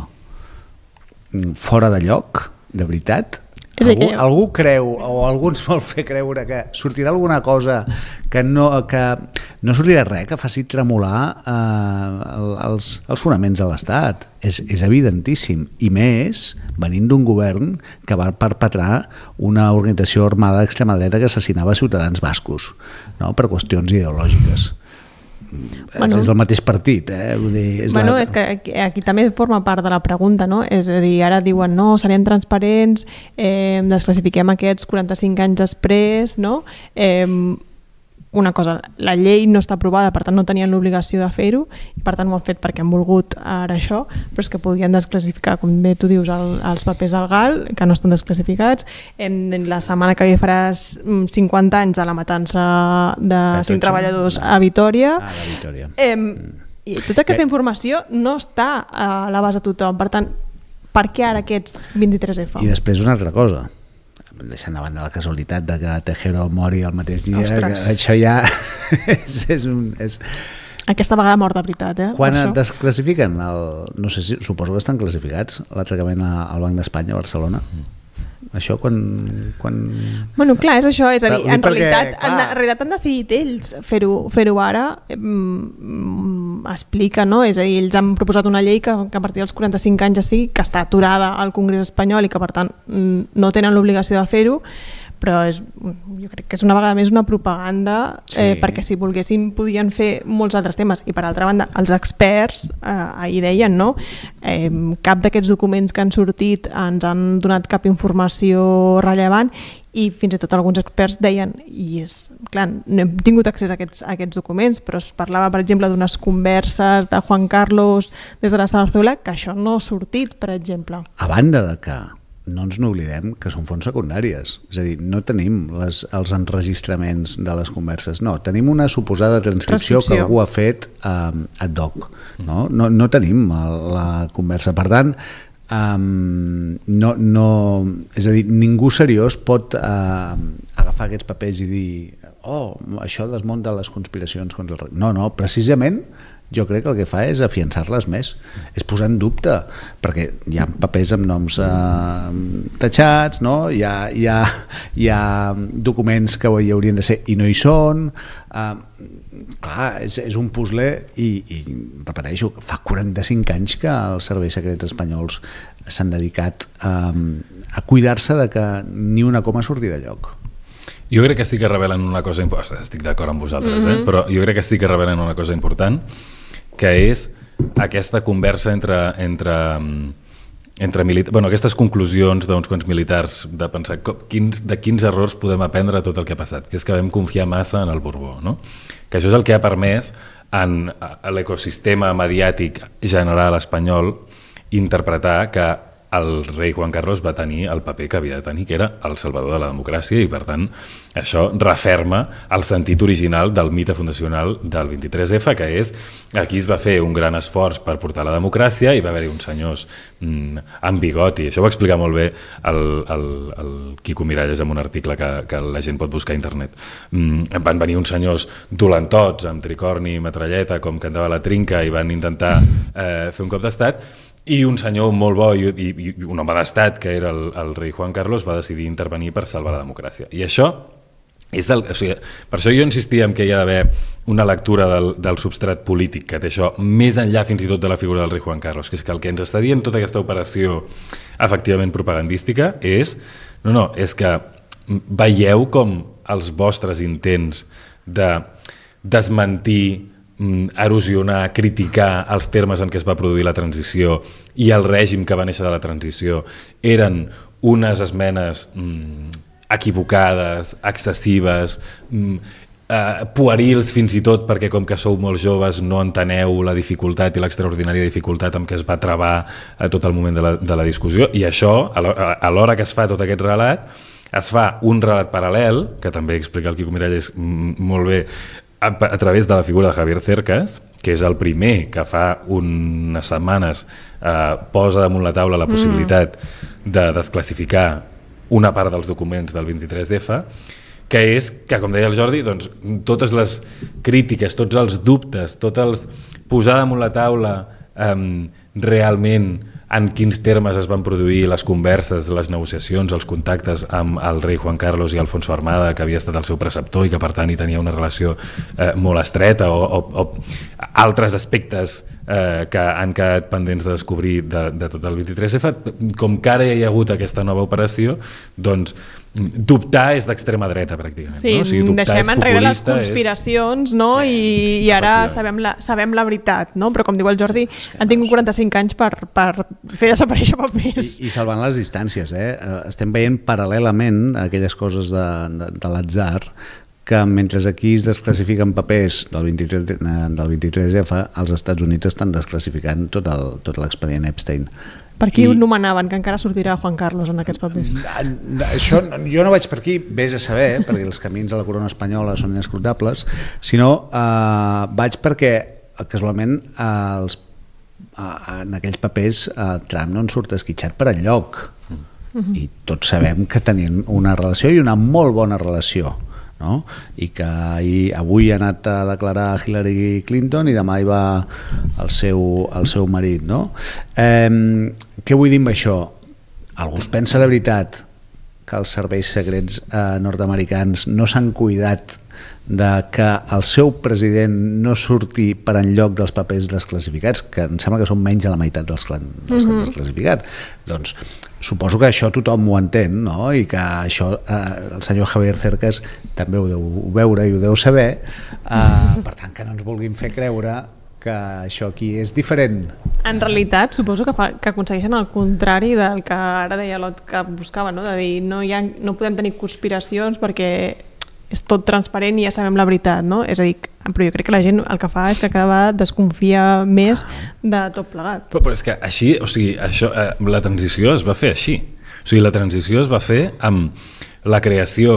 fora de lloc, de veritat? Algú, algú creu, o algú ens vol fer creure que sortirà alguna cosa que no, que no sortirà res que faci tremolar eh, els, els fonaments de l'Estat. És, és evidentíssim, i més venint d'un govern que va perpetrar una organització armada d'extrema dreta que assassinava ciutadans bascos, no? Per qüestions ideològiques. Bueno, és el mateix partit, eh? Vull dir, és, bueno, la... és que aquí, aquí també forma part de la pregunta, no? És a dir, ara diuen, no, serem transparents, eh, desclassifiquem aquests quaranta-cinc anys després, no? Eh, una cosa, la llei no està aprovada, per tant no tenien l'obligació de fer-ho, i per tant ho han fet perquè han volgut ara això, però és que podien desclassificar, com bé tu dius, el, els papers al G A L, que no estan desclassificats. En la setmana que ve faràs cinquanta anys de la matança de cinc treballadors a Vitòria. Ah, a Vitòria. Eh, I tota aquesta informació no està a l'abast de tothom, per tant, per què ara aquests vint-i-tres F? I després una altra cosa, deixant a banda la casualitat de que Tejero mori el mateix dia, Ostres. això ja és, és un... És... Aquesta vegada mort de veritat, eh? Quan et desclassifiquen, el, no sé si, suposo que estan classificats, l'atracament al Banc d'Espanya a Barcelona, mm. Això quan, quan... Bueno, clar, és això, és a dir, en perquè, realitat, en, en realitat han decidit ells fer-ho fer-ho ara, mm, explica, no? És a dir, ells han proposat una llei que, que a partir dels quaranta-cinc anys ja sigui, que està aturada al Congrés espanyol i que per tant no tenen l'obligació de fer-ho, però és, jo crec que és una vegada més una propaganda, sí. eh, perquè si volguessin podien fer molts altres temes. I per altra banda, els experts eh, ahir deien, no? Eh, cap d'aquests documents que han sortit ens han donat cap informació rellevant, i fins i tot alguns experts deien, i és clar, no hem tingut accés a aquests, a aquests documents, però es parlava, per exemple, d'unes converses de Juan Carlos des de la Zarzuela, que això no ha sortit, per exemple. A banda de que no ens n'oblidem que són fonts secundàries, és a dir, no tenim les, els enregistraments de les converses, no, tenim una suposada transcripció, transcripció. que algú ha fet um, ad hoc, no? No, no tenim la conversa, per tant um, no, no, és a dir, ningú seriós pot uh, agafar aquests papers i dir, oh, això desmunta les conspiracions contra el rei. No, no, precisament jo crec que el que fa és afiançar-les més, és posar en dubte, perquè hi ha papers amb noms eh, tatxats, no? hi, ha, hi, ha, hi ha documents que hi haurien de ser i no hi són, eh, clar, és, és un puzzle i, i repeteixo, fa quaranta-cinc anys que els serveis secrets espanyols s'han dedicat eh, a cuidar-se de que ni una coma surti de lloc. Jo crec que sí que revelen una cosa important, estic d'acord amb vosaltres, mm-hmm. eh? Però jo crec que sí que revelen una cosa important, que és aquesta conversa entre, entre, entre militars, bueno, aquestes conclusions d'uns quants militars de pensar quins, de quins errors podem aprendre tot el que ha passat, que és que vam confiar massa en el Borbó, no? Que això és el que ha permès en l'ecosistema mediàtic general espanyol interpretar que el rei Juan Carlos va tenir el paper que havia de tenir, que era el salvador de la democràcia, i per tant això referma el sentit original del mite fundacional del vint-i-tres F, que és aquí es va fer un gran esforç per portar la democràcia i va haver-hi uns senyors mm, amb bigoti, això ho va explicar molt bé el, el, el Quico Miralles en un article que, que la gent pot buscar a internet. Mm, van venir uns senyors dolentots amb tricorni i metralleta com cantava la Trinca i van intentar eh, fer un cop d'estat, i un senyor molt bo i, i, i un home d'estat, que era el, el rei Juan Carlos, va decidir intervenir per salvar la democràcia. I això és el, o sigui, per això jo insistia en que hi ha d'haver una lectura del, del substrat polític que té això, més enllà fins i tot de la figura del rei Juan Carlos, que és que el que ens està dient tota aquesta operació efectivament propagandística és, no, no, és que veieu com els vostres intents de desmentir, erosionar, criticar els termes en què es va produir la transició i el règim que va néixer de la transició eren unes esmenes mm, equivocades, excessives, mm, Uh, puerils fins i tot, perquè com que sou molt joves no enteneu la dificultat i l'extraordinària dificultat amb què es va travar a tot el moment de la, de la discussió, i això, a l'hora que es fa tot aquest relat, es fa un relat paral·lel, que també explica el Quico Miralles molt bé, a, a través de la figura de Javier Cercas, que és el primer que fa unes setmanes eh, posa damunt la taula la possibilitat mm. de desclassificar una part dels documents del vint-i-tres efa, que és que, com deia el Jordi, doncs, totes les crítiques, tots els dubtes, tots els posar damunt la taula eh, realment en quins termes es van produir les converses, les negociacions, els contactes amb el rei Juan Carlos i Alfonso Armada, que havia estat el seu preceptor i que per tant hi tenia una relació eh, molt estreta, o, o, o altres aspectes eh, que han quedat pendents de descobrir de, de tot el vint-i-tres efa, com que ara hi ha hagut aquesta nova operació, doncs dubtar és d'extrema dreta pràcticament. Sí, no? O sigui, deixem enrere les conspiracions, és... no? Sí, i, i ara sabem la, sabem la veritat, no? Però com diu el Jordi, sí, han tingut quaranta-cinc anys per, per fer desaparèixer papers. I, i salvant les distàncies, eh? Estem veient paral·lelament aquelles coses de, de, de l'atzar, que mentre aquí es desclassifiquen papers del vint-i-tres efa, als Estats Units estan desclassificant tot l'expedient Epstein. Per qui I... ho nomenaven, que encara sortirà Juan Carlos en aquests papers? Això, jo no vaig per aquí, vés a saber, perquè els camins de la corona espanyola són inescrutables, sinó eh, vaig perquè casualment eh, els, eh, en aquells papers eh, Trump no en surt esquitxat per enlloc. Mm-hmm. I tots sabem que tenien una relació i una molt bona relació. No? I que ahir, avui ha anat a declarar Hillary Clinton i demà hi va el seu, el seu marit, no? Eh, què vull dir amb això? Algú es pensa de veritat que els serveis secrets eh, nord-americans no s'han cuidat de que el seu president no surti per enlloc dels papers desclassificats, que em sembla que són menys de la meitat dels, dels mm-hmm. desclassificats? Doncs suposo que això tothom ho entén, no? I que això eh, el senyor Javier Cercas també ho deu veure i ho deu saber, eh, per tant que no ens vulguin fer creure que això aquí és diferent. En realitat, suposo que, fa, que aconsegueixen el contrari del que ara deia l'Ot que buscava, no? De dir, no, hi ha, no podem tenir conspiracions perquè és tot transparent i ja sabem la veritat, no? És a dir, però jo crec que la gent el que fa és que cada vegada desconfia més de tot plegat. Però, però és que així, o sigui, això, eh, la transició es va fer així. O sigui, la transició es va fer amb la creació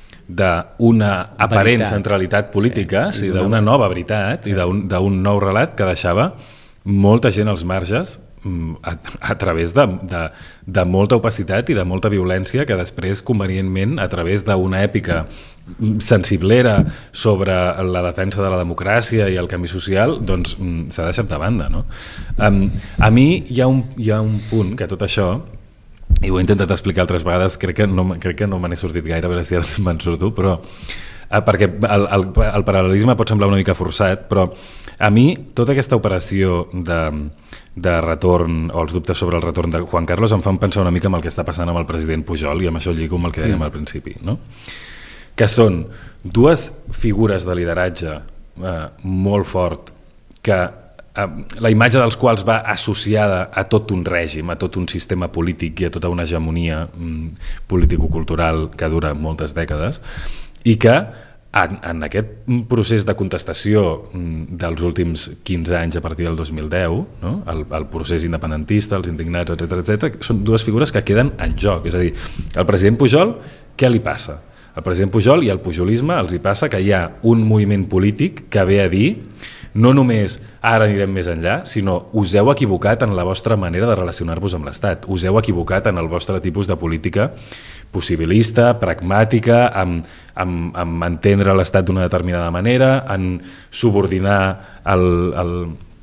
d'una aparent veritat. Centralitat política, sí, sí, d'una nova veritat sí. i d'un nou relat que deixava molta gent als marges a, a través de, de, de molta opacitat i de molta violència que després convenientment a través d'una èpica sensiblera sobre la defensa de la democràcia i el canvi social doncs s'ha deixat de banda, no? Um, a mi hi ha, un, hi ha un punt que tot això, i ho he intentat explicar altres vegades, crec que no, crec que no me n'he sortit gaire, a veure si me'n surto, però eh, perquè el, el, el paral·lelisme pot semblar una mica forçat, però a mi tota aquesta operació de, de retorn o els dubtes sobre el retorn de Juan Carlos em fan pensar una mica en el que està passant amb el president Pujol, i amb això lligo amb el que dèiem mm. al principi, no? Que són dues figures de lideratge eh, molt fort que eh, la imatge dels quals va associada a tot un règim, a tot un sistema polític i a tota una hegemonia mm, político-cultural que dura moltes dècades, i que en, en aquest procés de contestació mm, dels últims quinze anys a partir del dos mil deu, no? el, el procés independentista, els indignats, etcètera, etcètera, són dues figures que queden en joc. És a dir, el president Pujol, què li passa? Al president Pujol i al pujolisme els hi passa que hi ha un moviment polític que ve a dir no només ara anirem més enllà, sinó us heu equivocat en la vostra manera de relacionar-vos amb l'Estat, us heu equivocat en el vostre tipus de política possibilista, pragmàtica, amb, amb, amb entendre l'Estat d'una determinada manera, en subordinar el, el,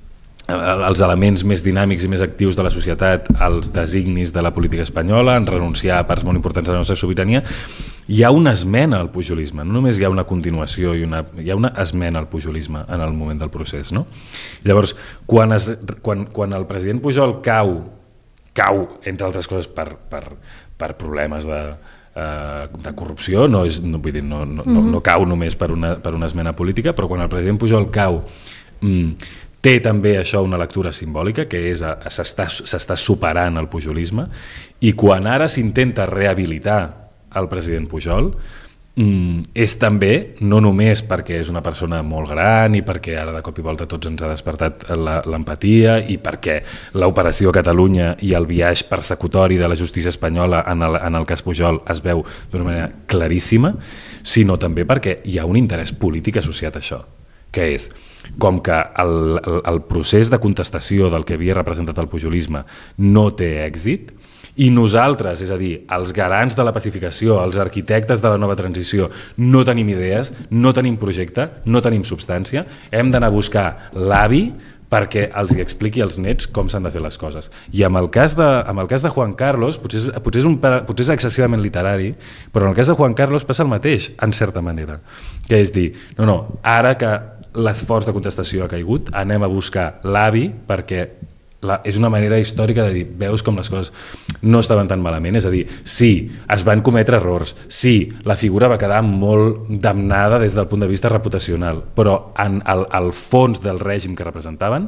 els elements més dinàmics i més actius de la societat als designis de la política espanyola, en renunciar a parts molt importants de la nostra sobirania. Hi ha una esmena al pujolisme, no només hi ha una continuació, i una, hi ha una esmena al pujolisme en el moment del procés. No? Llavors, quan, es, quan, quan el president Pujol cau, cau entre altres coses, per, per, per problemes de, uh, de corrupció, no, és, no, vull dir, no, no, no, no cau només per una, per una esmena política, però quan el president Pujol cau, mm, té també això una lectura simbòlica, que és s'està superant el pujolisme, i quan ara s'intenta rehabilitar el president Pujol, Mm, és també, no només perquè és una persona molt gran i perquè ara de cop i volta tots ens ha despertat l'empatia i perquè l'operació Catalunya i el biaix persecutori de la justícia espanyola en el, en el cas Pujol es veu d'una manera claríssima, sinó també perquè hi ha un interès polític associat a això, que és com que el, el, el procés de contestació del que havia representat el pujolisme no té èxit, i nosaltres, és a dir, els garants de la pacificació, els arquitectes de la nova transició, no tenim idees, no tenim projecte, no tenim substància, hem d'anar a buscar l'avi perquè els hi expliqui als nets com s'han de fer les coses. I amb el cas de, amb el cas de Juan Carlos, potser és, potser, és un, potser és excessivament literari, però en el cas de Juan Carlos passa el mateix, en certa manera, que és dir, no, no, ara que l'esforç de contestació ha caigut, anem a buscar l'avi perquè La, és una manera històrica de dir, veus com les coses no estaven tan malament, és a dir, sí, es van cometre errors, sí, la figura va quedar molt damnada des del punt de vista reputacional, però en el, el fons del règim que representaven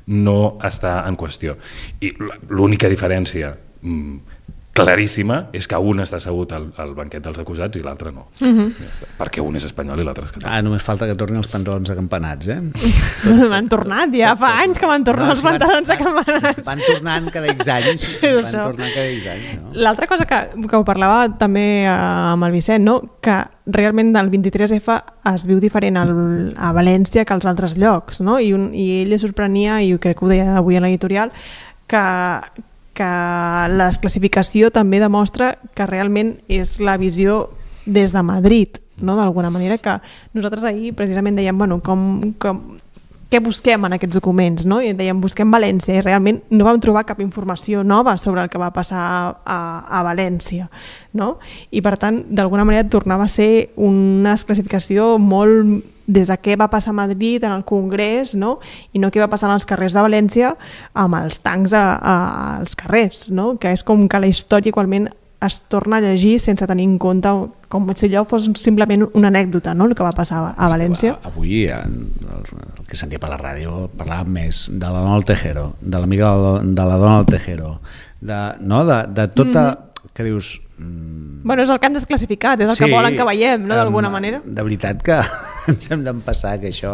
no està en qüestió. I l'única diferència mmm, claríssima és que un està assegut al, al banquet dels acusats i l'altre no. Uh-huh. Ja està. Perquè un és espanyol i l'altre és català. Ah, només falta que tornin els pantalons acampanats, eh? M'han tornat, ja fa anys que m'han tornat no, els pantalons van, acampanats. Van tornant cada X anys. Van tornant cada X anys, no? L'altra cosa que, que ho parlava també amb el Vicent, no? Que realment el vint-i-tres efa es viu diferent al, a València que als altres llocs, no? I, un, i ell li sorprenia, i crec que ho deia avui a l'editorial, que que la desclassificació també demostra que realment és la visió des de Madrid, no? D'alguna manera, que nosaltres ahir precisament dèiem, bueno, com, com, què busquem en aquests documents, no? I dèiem, busquem València, i realment no vam trobar cap informació nova sobre el que va passar a, a València, no? I per tant, d'alguna manera tornava a ser una desclassificació molt des de què va passar a Madrid en el Congrés, no? I no què va passar als carrers de València amb els tancs a, a, als carrers, no? Que és com que la història igualment es torna a llegir sense tenir en compte com si allò fos simplement una anècdota, no? El que va passar a València. Avui el, el que sentia per la ràdio parlàvem més de la Donald Tejero, de l'amiga de la Donald Tejero, de, no? de, de tota... Mm-hmm. Que dius... Mm, bueno, és el que han desclassificat, és el sí, que volen que veiem, no? D'alguna manera. De veritat que ens hem d'empassar que això...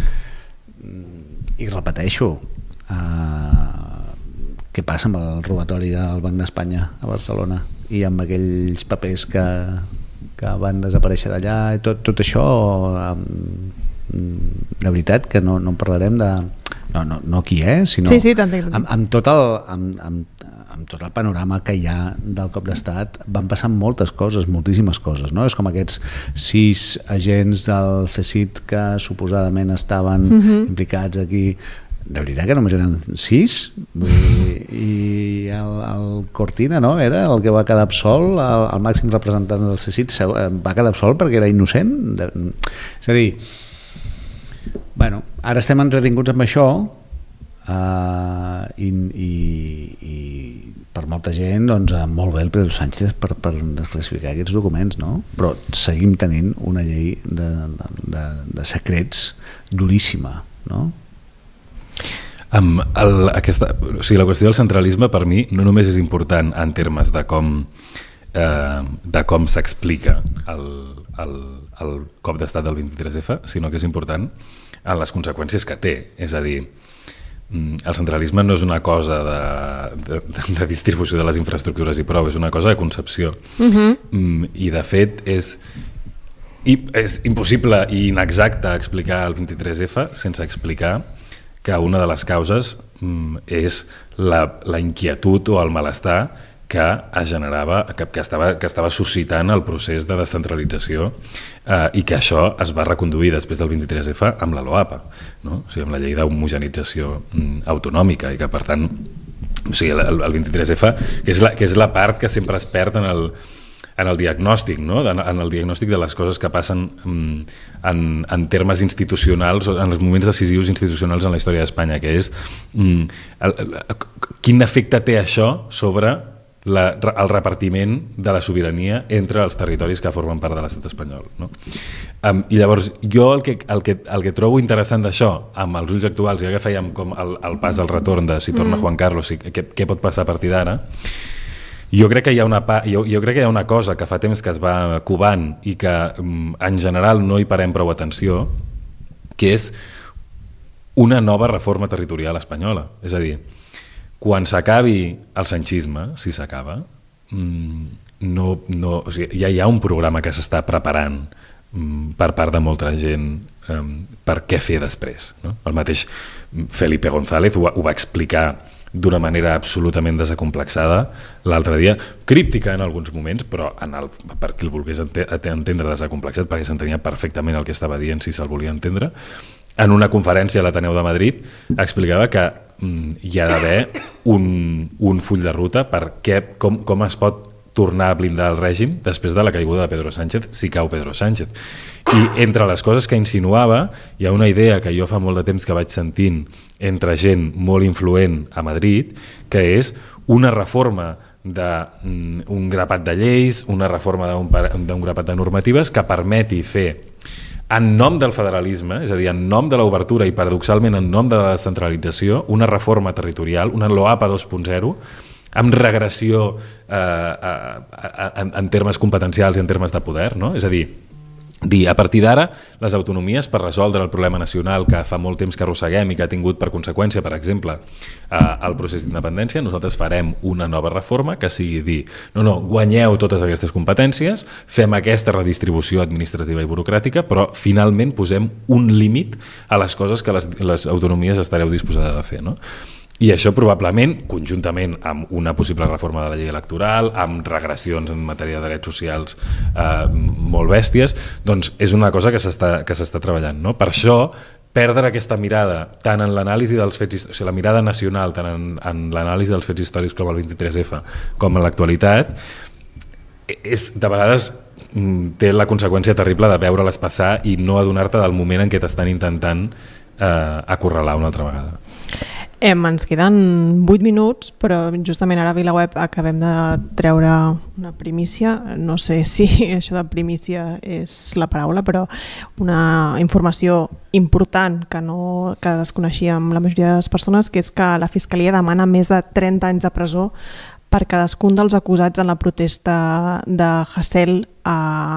I repeteixo, uh, què passa amb el robatori del Banc d'Espanya a Barcelona i amb aquells papers que, que van desaparèixer d'allà i tot, tot això, um, de veritat que no, no en parlarem de... No, no, no aquí, eh? Sinó sí, sí, amb, amb, tot el, amb, amb, amb tot el panorama que hi ha del cop d'estat van passar moltes coses, moltíssimes coses, no? És com aquests sis agents del C S I D que suposadament estaven uh-huh. implicats aquí, de veritat que només eren sis. Vull dir, i el, el Cortina, no? Era el que va quedar absolt, el, el màxim representant del C S I D va quedar absolt perquè era innocent. És a dir, bueno, ara estem entretinguts amb això, uh, i, i, i per molta gent, doncs, molt bé el Pedro Sánchez per, per desclassificar aquests documents, no? Però seguim tenint una llei de, de, de secrets duríssima, no? Um, el, aquesta, o sigui, la qüestió del centralisme per mi no només és important en termes de com eh, de com s'explica el, el, el cop d'estat del vint-i-tres efa, sinó que és important en les conseqüències que té. És a dir, el centralisme no és una cosa de, de, de distribució de les infraestructures i prou, és una cosa de concepció. Uh-huh. I de fet és, és impossible i inexacte explicar el vint-i-tres efa sense explicar que una de les causes és la, la inquietud o el malestar que es generava, que, que, estava, que estava suscitant el procés de descentralització eh, i que això es va reconduir després del vint-i-tres efa amb la LOAPA, no? O sigui, amb la llei d'homogenització mm, autonòmica, i que per tant, o sigui, el, el vint-i-tres efa, que és, la, que és la part que sempre es perd en el, en el diagnòstic, no? En el diagnòstic de les coses que passen mm, en, en termes institucionals, en els moments decisius institucionals en la història d'Espanya, que és mm, el, el, quin efecte té això sobre La, el repartiment de la sobirania entre els territoris que formen part de l'estat espanyol, no? Um, i llavors jo el que, el, que, el que trobo interessant d'això amb els ulls actuals, ja que fèiem com el, el pas al retorn de si torna mm. Juan Carlos i què, què pot passar a partir d'ara, Jo crec que hi ha una pa... jo, jo crec que hi ha una cosa que fa temps que es va covant i que en general no hi parem prou atenció, que és una nova reforma territorial espanyola. És a dir, quan s'acabi el sanchisme, si s'acaba, no, no, o sigui, ja hi ha un programa que s'està preparant per part de molta gent um, per què fer després. No? El mateix Felipe González ho, ho va explicar d'una manera absolutament desacomplexada l'altre dia, críptica en alguns moments, però en el, per qui el volgués entendre desacomplexat, perquè s'entenia perfectament el que estava dient si se'l volia entendre. En una conferència a l'Ateneu de Madrid explicava que mm, hi ha d'haver un, un full de ruta per què, com, com es pot tornar a blindar el règim després de la caiguda de Pedro Sánchez, si cau Pedro Sánchez. I entre les coses que insinuava, hi ha una idea que jo fa molt de temps que vaig sentint entre gent molt influent a Madrid, que és una reforma d'un grapat de lleis, una reforma d'un grapat de normatives que permeti fer en nom del federalisme, és a dir, en nom de l'obertura i paradoxalment en nom de la descentralització, una reforma territorial, una LOAPA dos punt zero, amb regressió eh, eh, en, en termes competencials i en termes de poder, no? És a dir, dir, a partir d'ara, les autonomies per resoldre el problema nacional que fa molt temps que arrosseguem i que ha tingut per conseqüència, per exemple, eh, el procés d'independència, nosaltres farem una nova reforma que sigui dir, no, no, guanyeu totes aquestes competències, fem aquesta redistribució administrativa i burocràtica, però finalment posem un límit a les coses que les, les autonomies estareu disposades a fer, no? I això probablement, conjuntament amb una possible reforma de la llei electoral, amb regressions en matèria de drets socials eh, molt bèsties, doncs és una cosa que s'està que s'està treballant, no? Per això, perdre aquesta mirada tant en l'anàlisi dels fets, o sigui, la mirada nacional, tant en, en l'anàlisi dels fets històrics com el vint-i-tres efa, com en l'actualitat, és, de vegades té la conseqüència terrible de veure-les passar i no adonar-te del moment en què t'estan intentant eh, acorralar una altra vegada. Eh, ens queden vuit minuts, però justament ara a VilaWeb acabem de treure una primícia, no sé si això de primícia és la paraula, però una informació important que no que desconeixíem la majoria de les persones, que és que la Fiscalia demana més de trenta anys de presó per cadascun dels acusats en la protesta de Hasél a,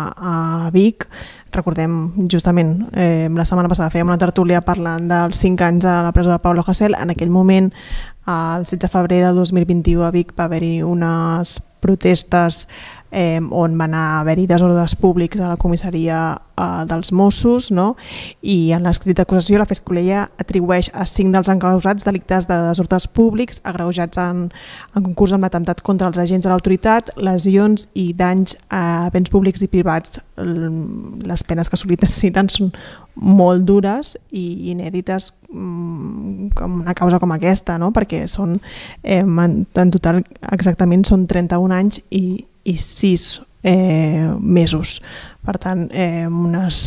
a Vic. Recordem, justament, eh, la setmana passada fèiem una tertúlia parlant dels cinc anys a la presó de Pablo Hasél. En aquell moment, el setze de febrer de dos mil vint-i-u a Vic va haver-hi unes protestes eh, on van haver-hi desordres públics a la comissaria eh, dels Mossos, no? I en l'escrit d'acusació la Fiscalia atribueix a cinc dels encausats delictes de desordres públics agreujats en, en concurs amb l'atemptat contra els agents de l'autoritat, lesions i danys a béns públics i privats. Les penes que sol·liciten són molt dures i inèdites com una causa com aquesta, no? Perquè són eh, en total exactament són trenta-un anys i, i sis eh, mesos. Per tant, eh, unes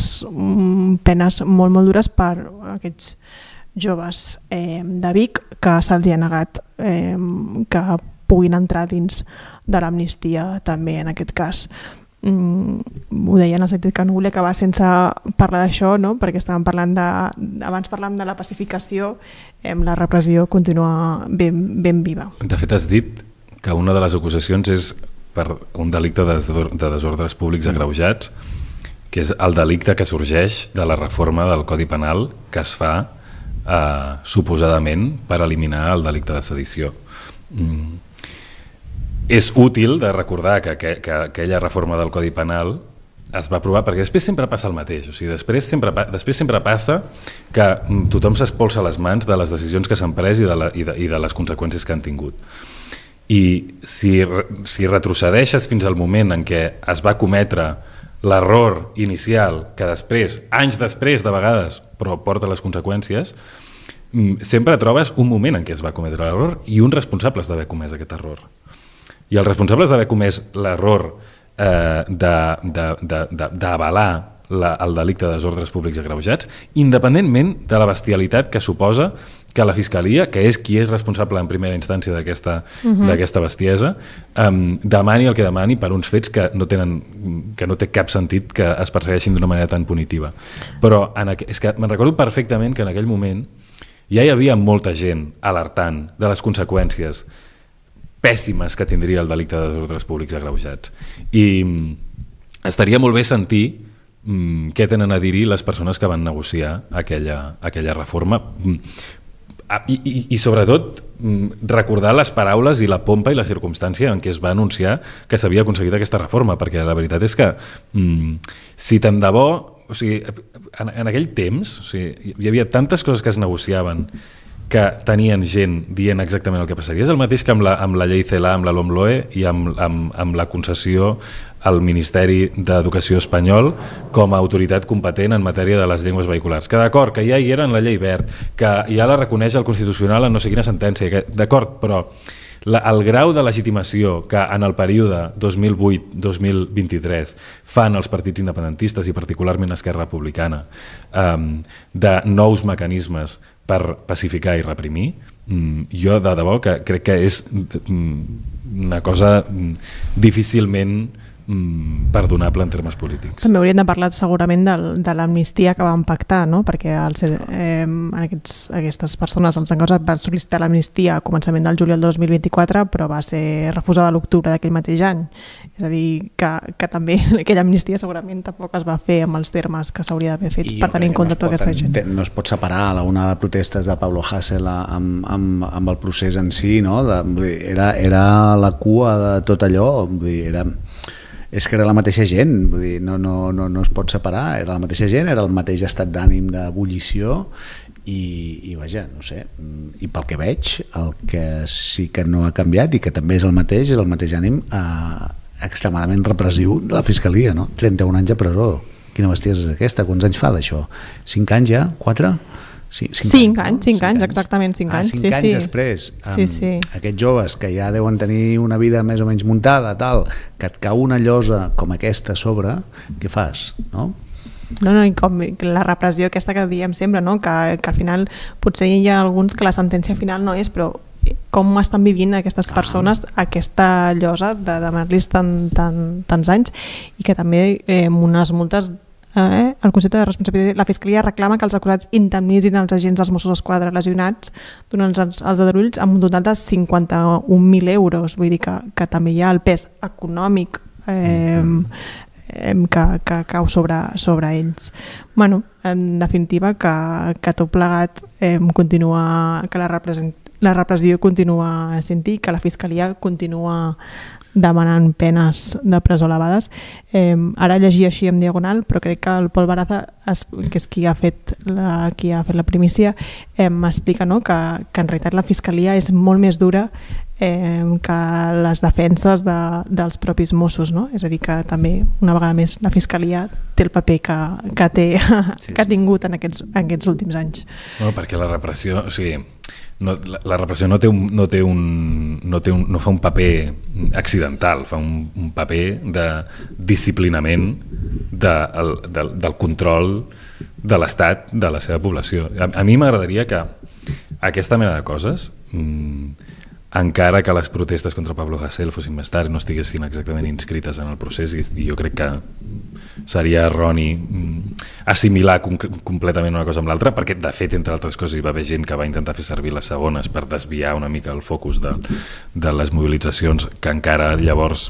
penes molt molt dures per aquests joves eh, de Vic que se'ls ha negat eh, que puguin entrar dins de l'amnistia també en aquest cas. Mm, ho deia en el sentit que no volia acabar sense parlar d'això, no? Perquè estàvem parlant de, abans parlàvem de la pacificació, eh, la repressió continua ben, ben viva. De fet, has dit que una de les acusacions és per un delicte de, de desordres públics agreujats, que és el delicte que sorgeix de la reforma del Codi Penal que es fa eh, suposadament per eliminar el delicte de sedició. Mm. És útil de recordar que, que, que aquella reforma del Codi Penal es va aprovar, perquè després sempre passa el mateix, o sigui, després sempre, després sempre passa que tothom s'espolsa les mans de les decisions que s'han pres i de, la, i, de, i de les conseqüències que han tingut. I si, si retrocedeixes fins al moment en què es va cometre l'error inicial, que després, anys després de vegades, però porta les conseqüències, sempre trobes un moment en què es va cometre l'error i uns responsables d'haver comès aquest error. I els responsables d'haver comès l'error eh, d'avalar el delicte de desordres públics agreujats, independentment de la bestialitat que suposa que la Fiscalia, que és qui és responsable en primera instància d'aquesta uh-huh. d'aquesta bestiesa, eh, demani el que demani per uns fets que no tenen, que no té cap sentit que es persegueixin d'una manera tan punitiva. Però en aqu... és que me'n recordo perfectament que en aquell moment ja hi havia molta gent alertant de les conseqüències pèssimes que tindria el delicte de desordres públics agreujats. I estaria molt bé sentir mm, què tenen a dir-hi les persones que van negociar aquella, aquella reforma. I, i, i sobretot recordar les paraules i la pompa i la circumstància en què es va anunciar que s'havia aconseguit aquesta reforma, perquè la veritat és que mm, si tant de bo, o sigui, en, en aquell temps, o sigui, hi havia tantes coses que es negociaven que tenien gent dient exactament el que passaria. És el mateix que amb la, amb la llei CELA, amb la LOMLOE i amb, amb, amb la concessió al Ministeri d'Educació espanyol com a autoritat competent en matèria de les llengües vehiculars. Que d'acord, que ja hi era en la llei Wert, que ja la reconeix el Constitucional en no sé quina sentència, d'acord, però la, el grau de legitimació que en el període dos mil vuit dos mil vint-i-tres fan els partits independentistes i particularment Esquerra Republicana um, de nous mecanismes per pacificar i reprimir, jo de debò que crec que és una cosa difícilment perdonable en termes polítics. També hauríem de parlar segurament de, de l'amnistia que van pactar, no? Perquè els, eh, aquests, aquestes persones els encauses van sol·licitar l'amnistia a començament del juliol del dos mil vint-i-quatre, però va ser refusada a l'octubre d'aquell mateix any. És a dir, que, que també aquella amnistia segurament tampoc es va fer amb els termes que s'hauria d'haver fet per tenir en compte tota aquesta gent. No es pot separar la onada de protestes de Pablo Hasél amb, amb, amb el procés en si, no? De, era, era la cua de tot allò, vull dir, era... és que era la mateixa gent, vull dir, no, no, no, no es pot separar, era la mateixa gent, era el mateix estat d'ànim d'ebullició i, i vaja, no sé, i pel que veig, el que sí que no ha canviat i que també és el mateix, és el mateix ànim eh, extremadament repressiu de la Fiscalia, no? trenta-un anys a presó, quina bestiesa és aquesta? Quants anys fa d'això? cinc anys ja? quatre? Sí, cinc, cinc anys, anys, cinc anys, exactament cinc anys. Ah, cinc sí, anys sí. després, sí, sí. Aquests joves que ja deuen tenir una vida més o menys muntada, tal, que et cau una llosa com aquesta a sobre, què fas? No? No, no, i com la repressió aquesta que diem sempre, no? que, que al final potser hi ha alguns que la sentència final no és, però com estan vivint aquestes persones ah. aquesta llosa de demanar-los tan, tan, tants anys i que també eh, unes multes Eh, el concepte de responsabilitat. La Fiscalia reclama que els acusats indemnitzin els agents dels Mossos d'Esquadra lesionats durant els, els aldarulls amb un total de cinquanta-un mil euros. Vull dir que, que també hi ha el pes econòmic eh, eh, que, que cau sobre, sobre ells. Bueno, en definitiva que, que tot plegat eh, continua, que la, la repressió continua sent-hi, que la Fiscalia continua demanant penes de presó elevades. Eh, ara llegia així en diagonal, però crec que el Pol Baraza, es, que és qui ha fet la, qui ha fet la primícia, eh, m'explica no? que, que en realitat la Fiscalia és molt més dura eh, que les defenses de, dels propis Mossos, no? És a dir, que també, una vegada més, la Fiscalia té el paper que, que, té, sí, que ha tingut en aquests, en aquests últims anys. No, perquè la repressió, o sigui, no, la, la repressió no té un, no té un, no té un, no fa un paper accidental, fa un, un paper de disciplinament de, el, del, del control de l'Estat de la seva població. A, a mi m'agradaria que aquesta mena de coses, mmm, encara que les protestes contra Pablo Hasél fossin més tard i no estiguessin exactament inscrites en el procés, i jo crec que seria erroni assimilar com completament una cosa amb l'altra, perquè de fet, entre altres coses, hi va haver gent que va intentar fer servir les segones per desviar una mica el focus de, de les mobilitzacions que encara llavors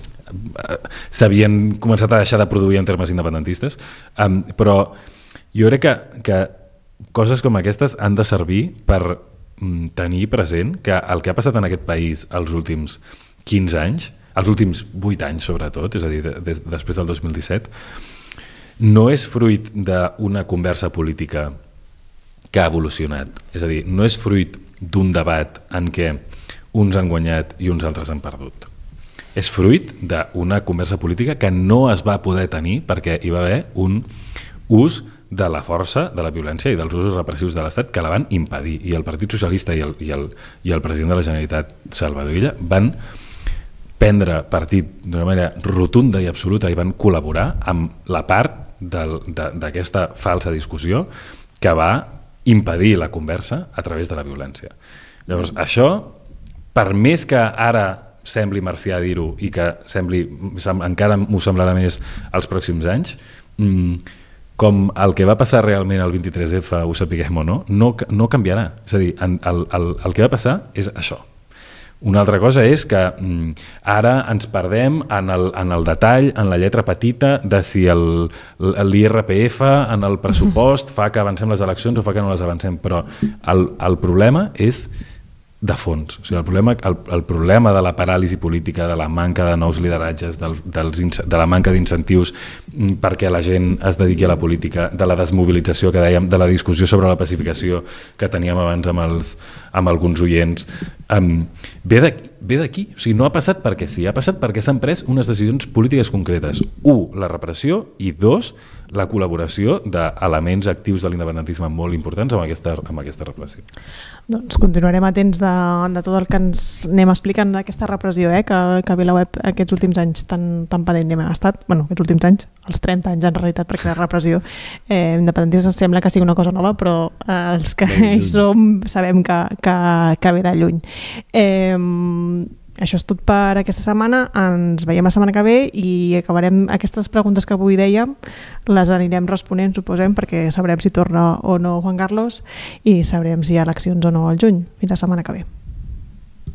s'havien començat a deixar de produir en termes independentistes, um, però jo crec que, que coses com aquestes han de servir per tenir present que el que ha passat en aquest país els últims quinze anys, els últims vuit anys sobretot, és a dir, de, de, després del dos mil disset, no és fruit d'una conversa política que ha evolucionat. És a dir, no és fruit d'un debat en què uns han guanyat i uns altres han perdut. És fruit d'una conversa política que no es va poder tenir perquè hi va haver un ús de la força, de la violència i dels usos repressius de l'Estat que la van impedir. I el Partit Socialista i el, i el, i el president de la Generalitat, Salvador Illa, van prendre partit d'una manera rotunda i absoluta i van col·laborar amb la part d'aquesta falsa discussió que va impedir la conversa a través de la violència. Llavors, això, per més que ara sembli marcià dir-ho i que sembli, encara m'ho semblarà més els pròxims anys, mmm, com el que va passar realment el vint-i-tres efa, ho sapiguem o no, no, no canviarà. És a dir, el, el, el que va passar és això. Una altra cosa és que mm, ara ens perdem en el, en el detall, en la lletra petita, de si l'I R P F en el pressupost fa que avancem les eleccions o fa que no les avancem, però el, el problema és de fons. O sigui, el, problema, el, el problema de la paràlisi política, de la manca de nous lideratges, del, dels, de la manca d'incentius perquè la gent es dediqui a la política, de la desmobilització que dèiem, de la discussió sobre la pacificació que teníem abans amb, els, amb alguns oients, um, ve d'aquí. O sigui, no ha passat perquè sí, ha passat perquè s'han pres unes decisions polítiques concretes. Un, la repressió, i dos, la col·laboració d'elements actius de l'independentisme molt importants amb aquesta, amb aquesta repressió. Doncs continuarem atents de, de tot el que ens anem explicant d'aquesta repressió, eh, que, que VilaWeb aquests últims anys tan, tan pendent hem estat, bueno, aquests últims anys, els trenta anys en realitat, perquè la repressió eh, independentista sembla que sigui una cosa nova, però eh, els que hi som sabem que, que, que ve de lluny. Eh, Això és tot per aquesta setmana, ens veiem la setmana que ve i acabarem aquestes preguntes que avui dèiem, les anirem responent, suposem, perquè sabrem si torna o no Juan Carlos i sabrem si hi ha eleccions o no al juny. Fins la setmana que ve.